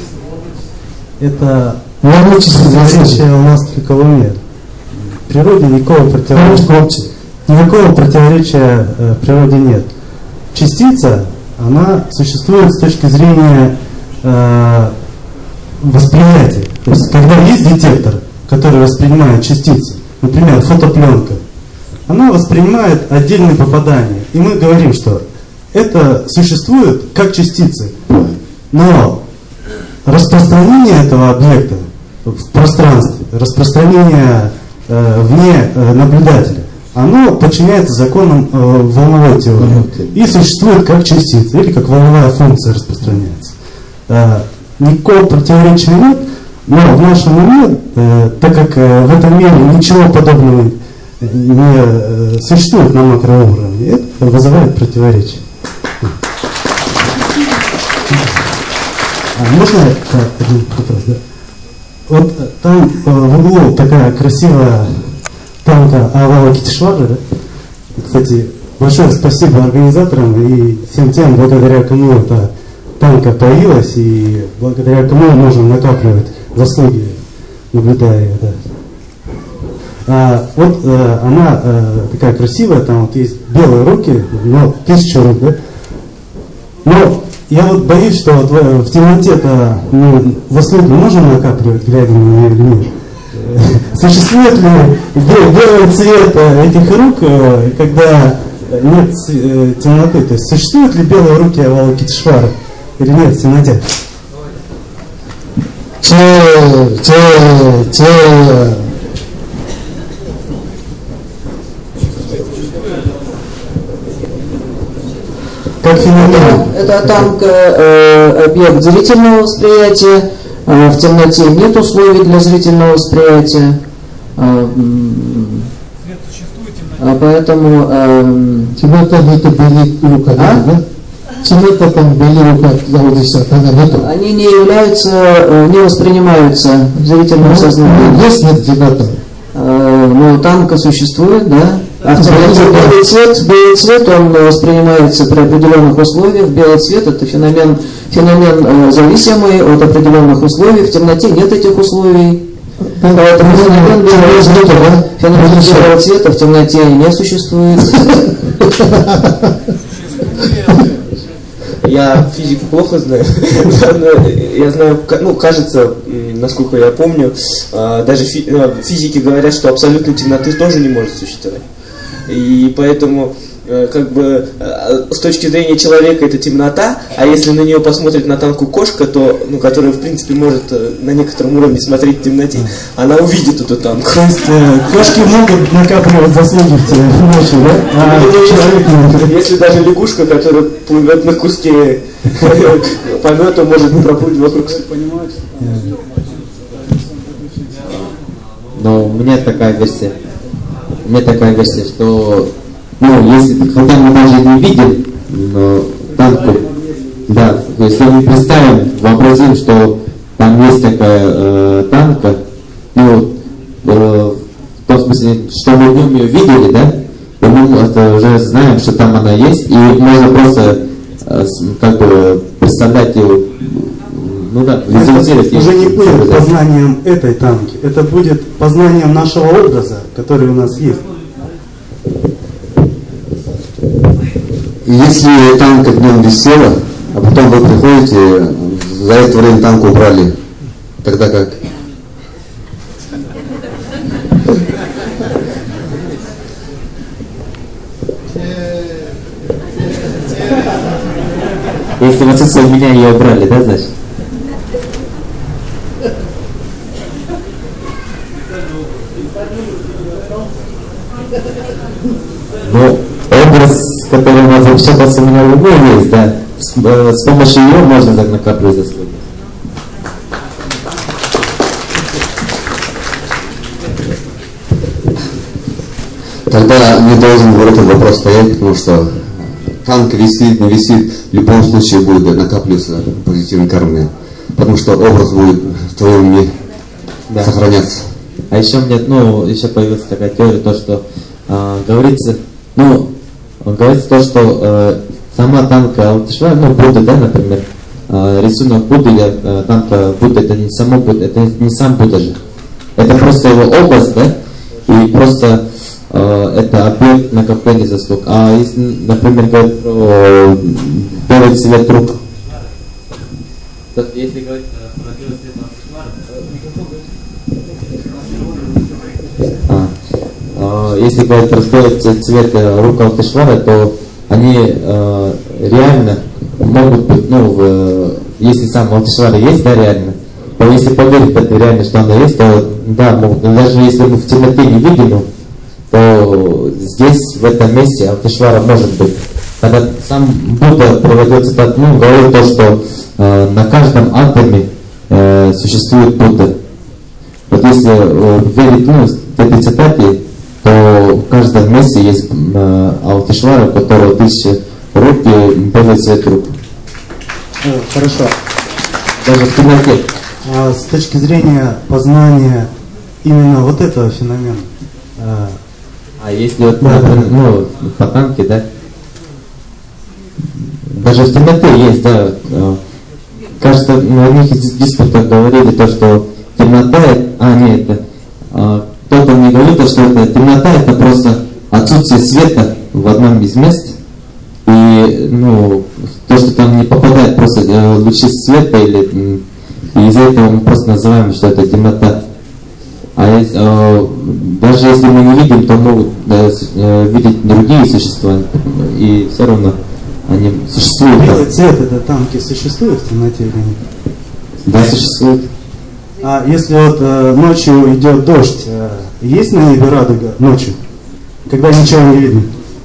это противоречие у нас только в уме. В природе никакого противоречия в природе нет. Частица, она существует с точки зрения восприятия. То есть, когда есть детектор, который воспринимает частицы, например, фотопленка, она воспринимает отдельные попадания. И мы говорим, что это существует как частицы. Но распространение этого объекта в пространстве, распространение вне наблюдателя, оно подчиняется законам волновой теории и существует как частица или как волновая функция распространяется. Никакого противоречия нет, но в нашем уме, так как в этом мире ничего подобного не существует на макроуровне, это вызывает противоречие. Можно один вопрос, да? Вот там в углу такая красивая танка Авалокитешвара, да? Кстати, большое спасибо организаторам и всем тем, благодаря кому эта танка появилась, и благодаря кому мы можем накапливать заслуги, наблюдая ее, да. Вот она такая красивая, там вот есть белые руки, но 1000 рук, да? Но я вот боюсь, что вот в темноте-то заслуги можем накапливать, глядя на нее или нет. Существует ли белый цвет этих рук, когда нет темноты? То есть существуют ли белые руки Авалокитешвары или нет в темноте? Как феномен. Это танк объект зрительного восприятия. В темноте нет условий для зрительного восприятия. Поэтому... Темнота это белый рука, да? Темнота там белый как заводится, тогда нету. Они не являются, не воспринимаются зрительным сознанием. Есть нет темнота? Ну, танка существует, да. А в темноте белый цвет, он воспринимается при определенных условиях. Белый цвет — это феномен зависимый от определенных условий. В темноте нет этих условий. Поэтому феномен белого цвета в темноте не существует. Я физику плохо знаю, но я знаю, ну, кажется, насколько я помню, даже физики говорят, что абсолютной темноты тоже не может существовать. И поэтому, как бы, с точки зрения человека это темнота, а если на нее посмотрит на танку кошка, то, ну, которая, в принципе, может на некотором уровне смотреть в темноте, она увидит эту танку. То есть кошки могут накапливать заслуги в ночи, да? Если даже лягушка, которая плывет на куске помета, может проплыть вокруг. Но у меня такая версия. Что, ну, если, хотя мы даже не видим, но танку, да, если мы представим, вообразим, что там есть такая танка, ну, в том смысле, что мы в нем ее видели, да, и мы уже знаем, что там она есть, и можно просто, как бы, представлять ее, ну да, визуализировать ее. Уже не будет познанием этой танки, это будет познанием нашего образа, который у нас есть. Если танка днем висела, а потом вы приходите, за это время танк убрали, тогда как? Если в отсутствие меня ее убрали, да, значит? Ну, образ, который у нас вообще у меня любой есть, да. С помощью ее можно так накапливать заслуги. Тогда не должен в этом вопрос стоять, потому что танк висит, не висит, в любом случае будет накапливаться позитивной кармы, потому что образ будет в твоем уме сохраняться. А еще мне, ну, еще появилась такая теория, то, что говорится, ну, говорится то, что сама танка Алтышвар, ну, Будда, да, например, рисунок Будды или танка Будда, это не само Будда, это не сам Будда же. Это просто его образ, да, и просто это объект накопления заслуг. А если, например, говорить про белый цвет рук, то если говорить про белый цвет если говорить про белый цвет рук Алтышвара, то они реально могут быть, ну, если сам Алтышвара есть, да, реально, то если поверить в это реально, что она есть, то да, могут, даже если мы в темноте не видим, то здесь, в этом месте Алтышвара может быть. Когда сам Будда проводил цитату, ну, говорил то, что на каждом атоме существует Будда. Вот если верить, ну, этой цитате, то в каждом месте есть Алтышвара, у которого 1000 рук и белый цвет рук. Хорошо. Даже в темноте. А с точки зрения познания именно вот этого феномена. А если вот, например, ну, по танке, да? Даже в темноте есть, да. Кажется, на одних из диспутах говорили то, что темнота, кто-то мне говорил, что это темнота, это просто отсутствие света в одном из мест. И, ну, то, что там не попадает просто лучи света, и из-за этого мы просто называем, что это темнота. А даже если мы не видим, то могут видеть другие существа, и все равно они существуют. Белый цвет это танки существует в темноте или нет? Да, существует. А если вот ночью идет дождь, есть на небе радуга ночью, когда ничего не видно?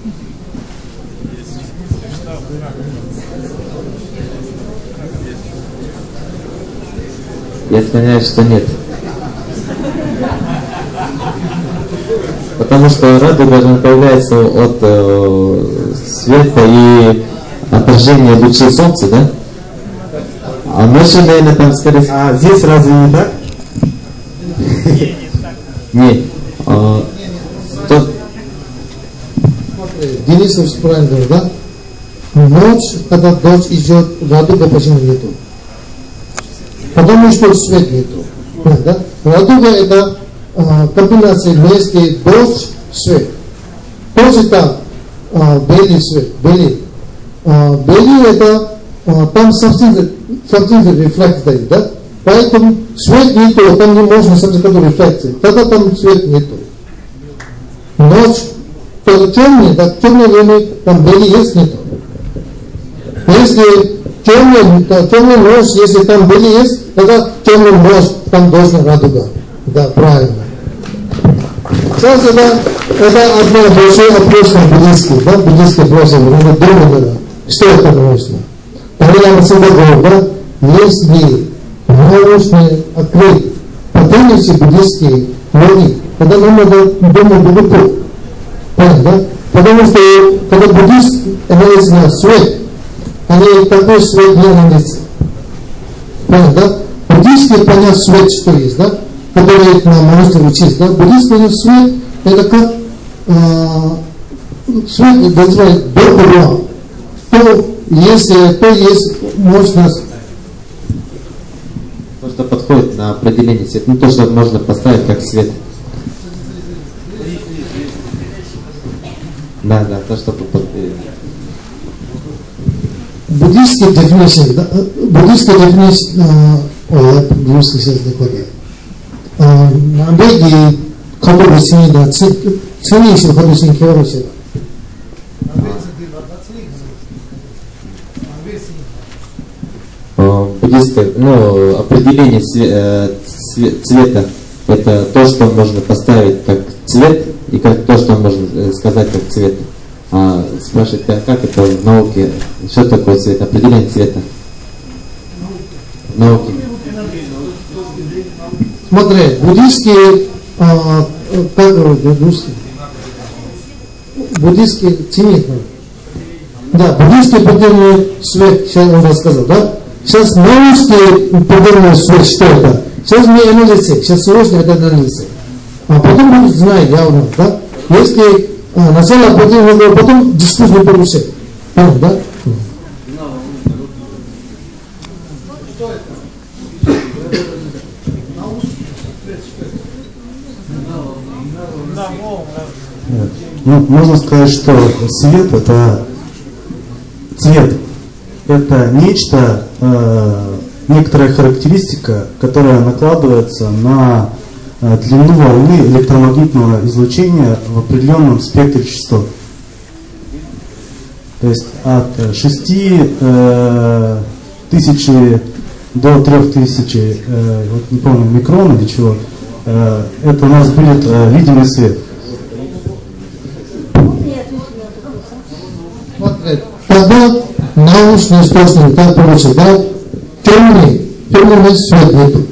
Я склоняюсь, что нет. Потому что радуга появляется от света, и отражение лучей солнца, да? А ночью, наверное, там скорее... А здесь разве не так? Нет. Денис правильно говорит, да? Ночь, когда дождь идет, радуга почему нету? Потому что свет нету. Да? Радуга это комбинация вместе дождь, свет. Тоже так, белый свет, белый. Белый это там совсем рефлект дает, да? Поэтому свет нету, там не можно совсем такой рефлекции. Тогда там свет нету. Ночь, тоже темный, так темное время, там белый есть, нету. Если темный ночь, если там белый есть, тогда темный ночь, там должна радуга. Да, правильно. Сейчас это одна большой вопрос на буддийский, да, буддийский вопрос, мы думаем, что это нужно. Тогда я всегда говорю, да, если научно открыть потенции буддийские ноги, тогда нам надо думать глубоко. Понятно, да? Потому что когда буддист анализирует на свет, они такой свет не анализируют. Понятно, да? Буддийский понять свет, что есть, да? Который на монастыре учится, да? Буддийский понять свет, это как свет, называют добро. То есть мощность. То, что подходит на определение света, ну то, что можно поставить как свет. Да, то, что Буддийская дефиниция, да, буддийская дефиниция, я по-русски сейчас не хватает. Беги, которые сидят, да, цени еще которые сидят, кеварусы. Буддийское, определение цвета это то, что можно поставить как цвет и как то, что можно сказать как цвет. Спрашивает, как это в науке, что такое цвет, определение цвета в науке. Смотри, буддийские, как говорят, буддийские ценит. Да, буддийский определенный свет, сейчас он рассказал, да? Сейчас научный определенный свет, что это? Сейчас не анализы, сейчас срочно это анализы. А потом будут знать явно, да? Если начало определенного, потом дискуссию порушит. Понял, да? Можно сказать, что свет это цвет. Это нечто, некоторая характеристика, которая накладывается на длину волны электромагнитного излучения в определенном спектре частот. То есть от 6000 до 3000, вот не помню, микрон или чего, это у нас будет видимый свет. Тогда научный источник, так получится, да? Темный свет нету.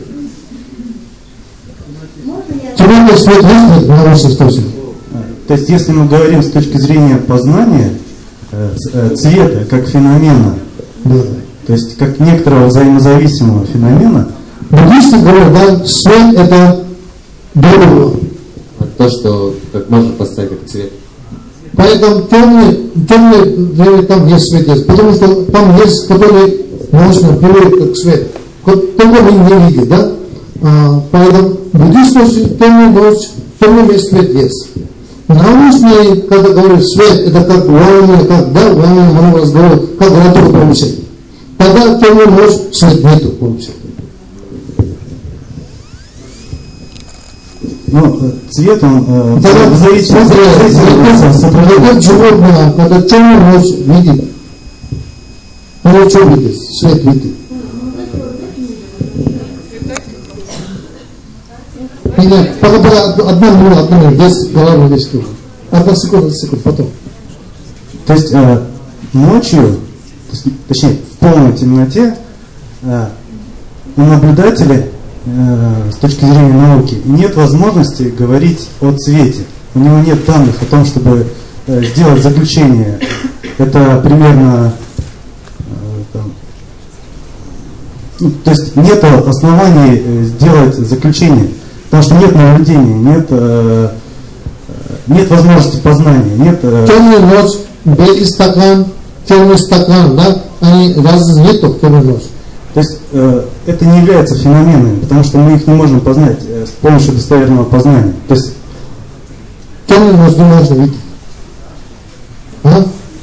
Темный свет есть научный источник. То есть, если мы говорим с точки зрения познания цвета как феномена, да. То есть как некоторого взаимозависимого феномена, буддисты говорят, да, свет это добро. То, что как можно поставить как цвет. Поэтому темный там есть свет есть, потому что там есть, который можно приводить как свет. Только мы не видим, да? Поэтому буддийский темный свет есть. Научный, когда говорят свет, это как волны, как, да, волны много раз говорят, как радуга получает. Тогда темный ночь свет нету получает. Ну, цвет, он зависит от животное, когда темный ночь видит, он что видит? Свет видит. Нет, пока одна минута, здесь голову весь круг. Одна секунда, потом. То есть ночью, точнее в полной темноте, у наблюдателя с точки зрения науки нет возможности говорить о цвете. У него нет данных о том, чтобы сделать заключение. Это примерно Ну, то есть нет оснований сделать заключение, потому что нет наблюдения, нет возможности познания, нет... Темный ночь, белый стакан, темный стакан, да? Они разницы нету в темный ночь. То есть это не является феноменами, потому что мы их не можем познать с помощью достоверного познания. То есть темный ночь не можно видеть. А?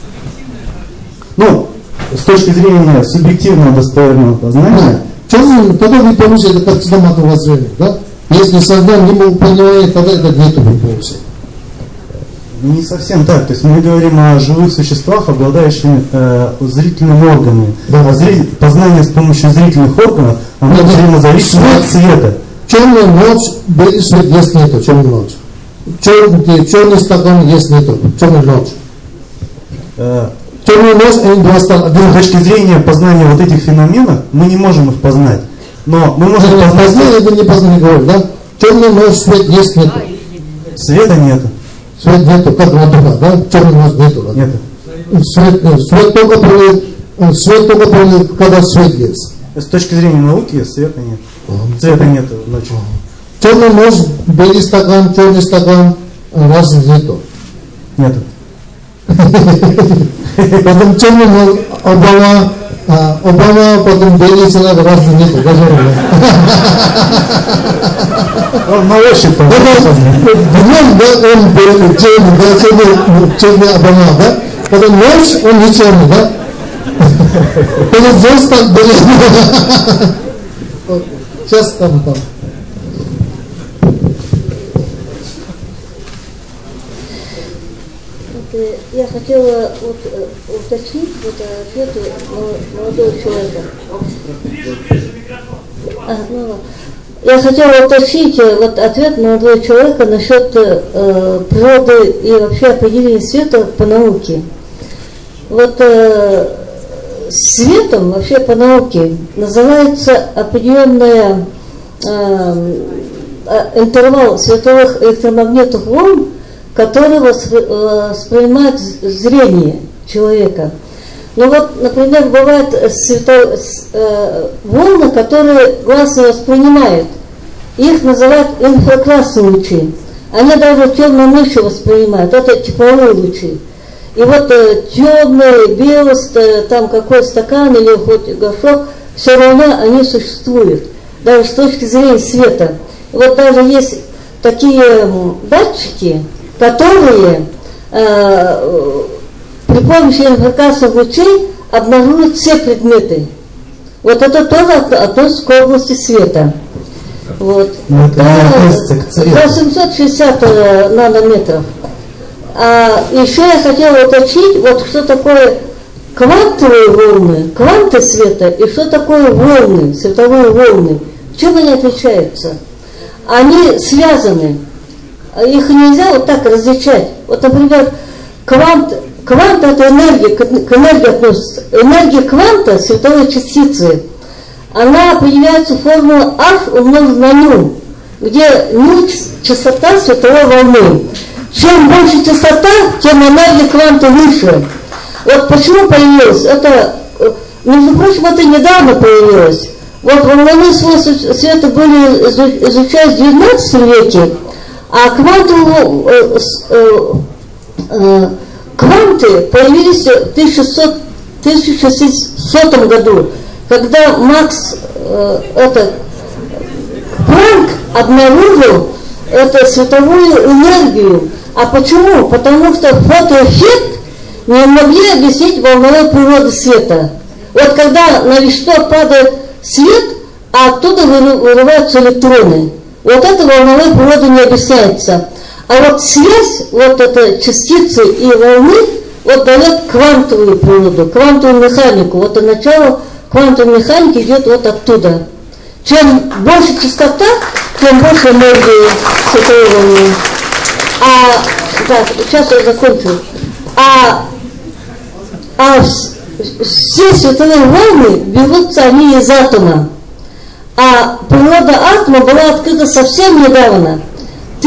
Ну, с точки зрения субъективного достоверного познания... Темный, тогда вы получите это как чудо воззрение, да? Если сознание не понимает, тогда это нету вы получите. Не совсем так. То есть мы говорим о живых существах, обладающих зрительными органами. Да. Познание с помощью зрительных органов, оно взаимозависимо от света. Темная ночь, белый свет есть нету, темная ночь. Черный стакан есть нету, темная ночь. Темная ночь, они два стакана. С точки зрения познания вот этих феноменов, мы не можем их познать. Но мы можем познать... Познание это не познание, говорю, да? Темная ночь, свет есть нету. Света нету. Свет нету, как ладуха, да? Черный ночь нету. Да? Нету. Свет только пролит, когда свет есть. С точки зрения науки света нет. Цвета нету ночью. Черный ночь, белый стакан, черный стакан, разницы нету. Нету. Потом черный ночь, Обама, потом белый человек, разницы нету. Он на ощупь. Днем, да, он белый, черный, да, черный Обама, да? Потом ночь, он не черный, да? Потом здесь так белый. Сейчас там. Я хотела уточнить ответ молодого человека. Я хотела уточнить ответ молодого человека насчет природы и вообще определения света по науке. Светом вообще по науке называется определенный интервал световых электромагнитных волн, который воспринимает зрение человека. Ну например, бывают волны, которые глаз не воспринимает. Их называют инфракрасные лучи. Они даже темной ночью воспринимают. Это тепловые лучи. И темный, белый, там какой стакан или хоть горшок, все равно они существуют. Даже с точки зрения света. Даже есть такие датчики, которые при помощи инфракрасных лучей обнаруживают все предметы. Это тоже относится к области света. До 760 нанометров. Еще я хотела уточнить, что такое квантовые волны, кванты света, и что такое волны, световые волны. В чем они отличаются? Они связаны. Их нельзя так различать. Например, квант это энергия, к энергии относится. Энергия кванта, световой частицы, она определяется формулой H умножить на ню, где ню частота световой волны. Чем больше частота, тем энергия кванта выше. Почему появилось? Это, между прочим, это недавно появилось. Волновые свойства света были изучались в 19 веке, а кванты появились в 1600 году, когда Макс Планк обнаружил световую энергию. А почему? Потому что фотоэффект не могли объяснить волновой природы света. Когда на вещество падает свет, а оттуда вырываются электроны. Это волновой природы не объясняется. А связь этой частицы и волны дает квантовую природу, квантовую механику. Начало квантовой механики идет оттуда. Чем больше частота, тем больше энергии световой волны. Сейчас я закончу. Все световые волны берутся они из атома. А природа атома была открыта совсем недавно, в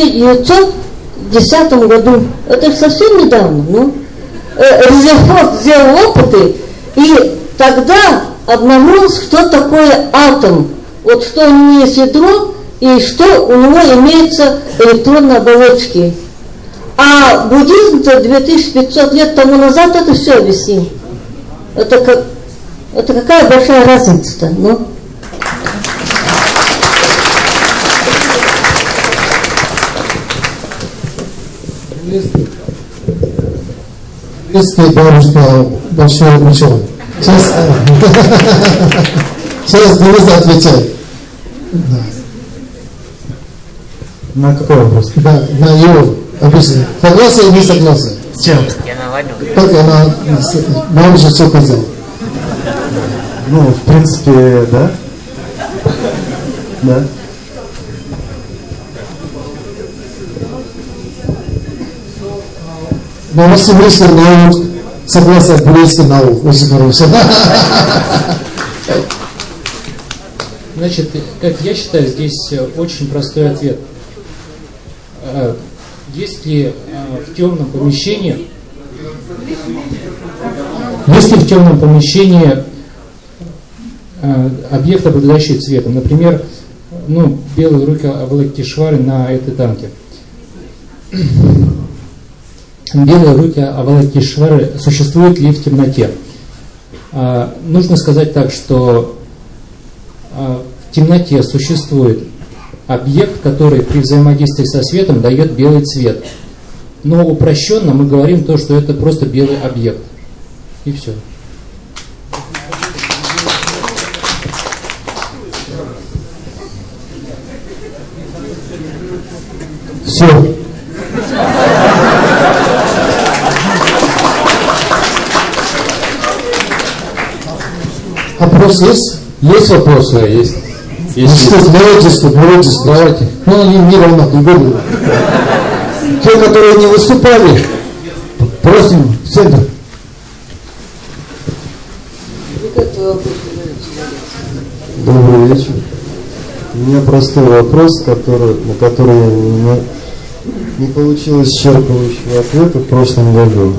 1910 году. Это совсем недавно. Резерфорд сделал опыты, и тогда обнаружил, что такое атом. Вот что у него есть ядро и что у него имеется электронные оболочки. А буддизм-то 2500 лет тому назад это все объяснил. Это какая большая разница-то, ну? Если бабушка большой ученый. Сейчас Денис отвечает. На какой вопрос? Да, на его. Обычно. Согласие или не согласие? С чем? Я наладил. Как она бабушка что сказала? Ну, в принципе, да. Да. Но у нас еврейский наук, согласие еврейский наук, очень хороший. Значит, как я считаю, здесь очень простой ответ. Если в темном помещении, объект, обладающий цветом, например, белые руки Авалокитешвары на этой танке. Белые руки Авалокитешвары существуют ли в темноте? Нужно сказать так, что в темноте существует объект, который при взаимодействии со светом дает белый цвет. Но упрощенно мы говорим то, что это просто белый объект. И все. Все. Вопрос есть? Есть вопросы? Есть. Давайте. Ну, они не равно, не буду. Те, которые не выступали, просим в центр. Добрый вечер. У меня простой вопрос, на который не получилось исчерпывающего ответа в прошлом году.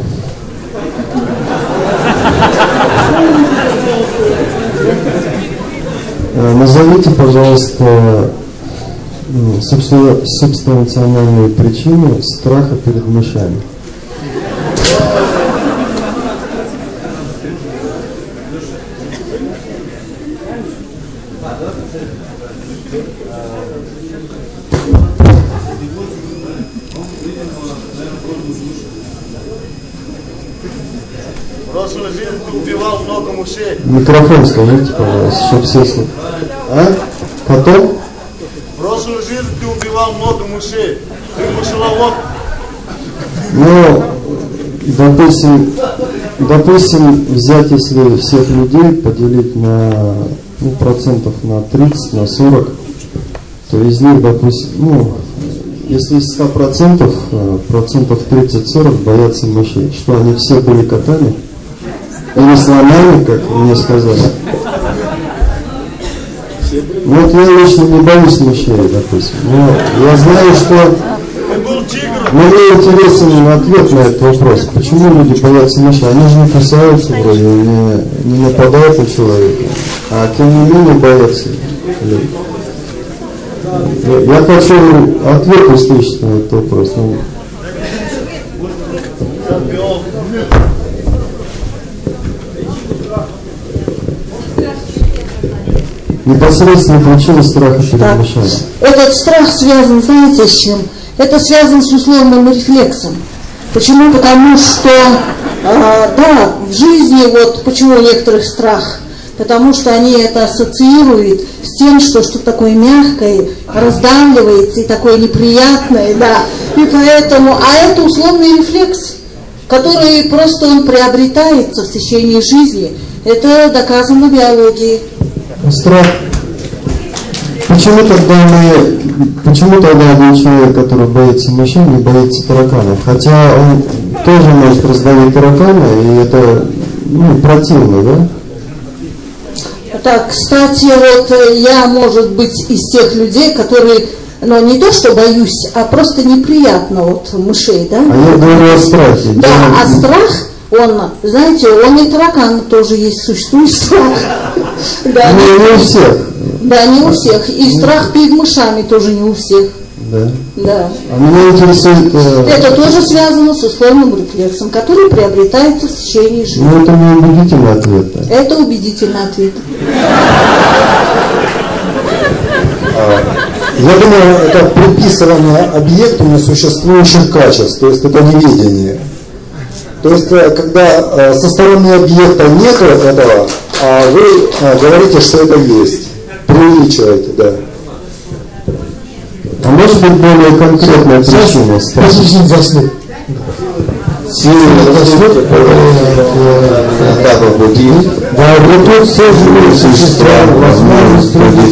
Назовите, пожалуйста, субстанциональные причины страха перед мышами. В прошлой жизни ты убивал много мышей. Микрофон скажите, пожалуйста, чтобы все слышали. А? Потом? В прошлой жизни ты убивал много мышей. Ты мышеловод. Ну, допустим, взять, если всех людей поделить на процентов на 30, на 40, то из них, допустим, если из 100%, процентов 30-40 боятся мышей. Что, они все были котами? Или слонами, как мне сказали? Вот я лично не боюсь мышей, допустим. Но я знаю, что мне интересен ответ на этот вопрос. Почему люди боятся мышей? Они же не кусаются вроде, не нападают на человека. А тем не менее боятся люди. Я хочу ответ услышать на этот вопрос. Непосредственно причина страха перед мышами. Этот страх связан, знаете, с чем? Это связано с условным рефлексом. Почему? Потому что, в жизни, почему у некоторых страх? Потому что они это ассоциируют с тем, что такое мягкое, раздавливается и такое неприятное, да. И поэтому, это условный рефлекс, который просто он приобретается в течение жизни. Это доказано биологией. Страх. Почему тогда один человек, который боится мышей, не боится тараканов? Хотя он тоже может раздавить таракана, и это противно, да? Так, кстати, я, может быть, из тех людей, которые, не то что боюсь, а просто неприятно мышей, да? А я говорю о страхе. Да, а страх, он, знаете, он и таракан тоже есть, существует страх. Да, не у всех. Да, не у всех. И страх перед мышами тоже не у всех. Да. Да. А меня интересует... Это тоже связано с условным рефлексом, который приобретается в течение жизни. Ну, это не убедительный ответ. Да? Это убедительный ответ. Я думаю, это приписывание объекту несуществующих качеств, то есть это неведение. То есть, когда со стороны объекта нет этого, а вы говорите, что это есть, преувеличиваете, да. А может быть более конкретная причина? Спасибо за слух. Да, вот тут все живые существа, возможность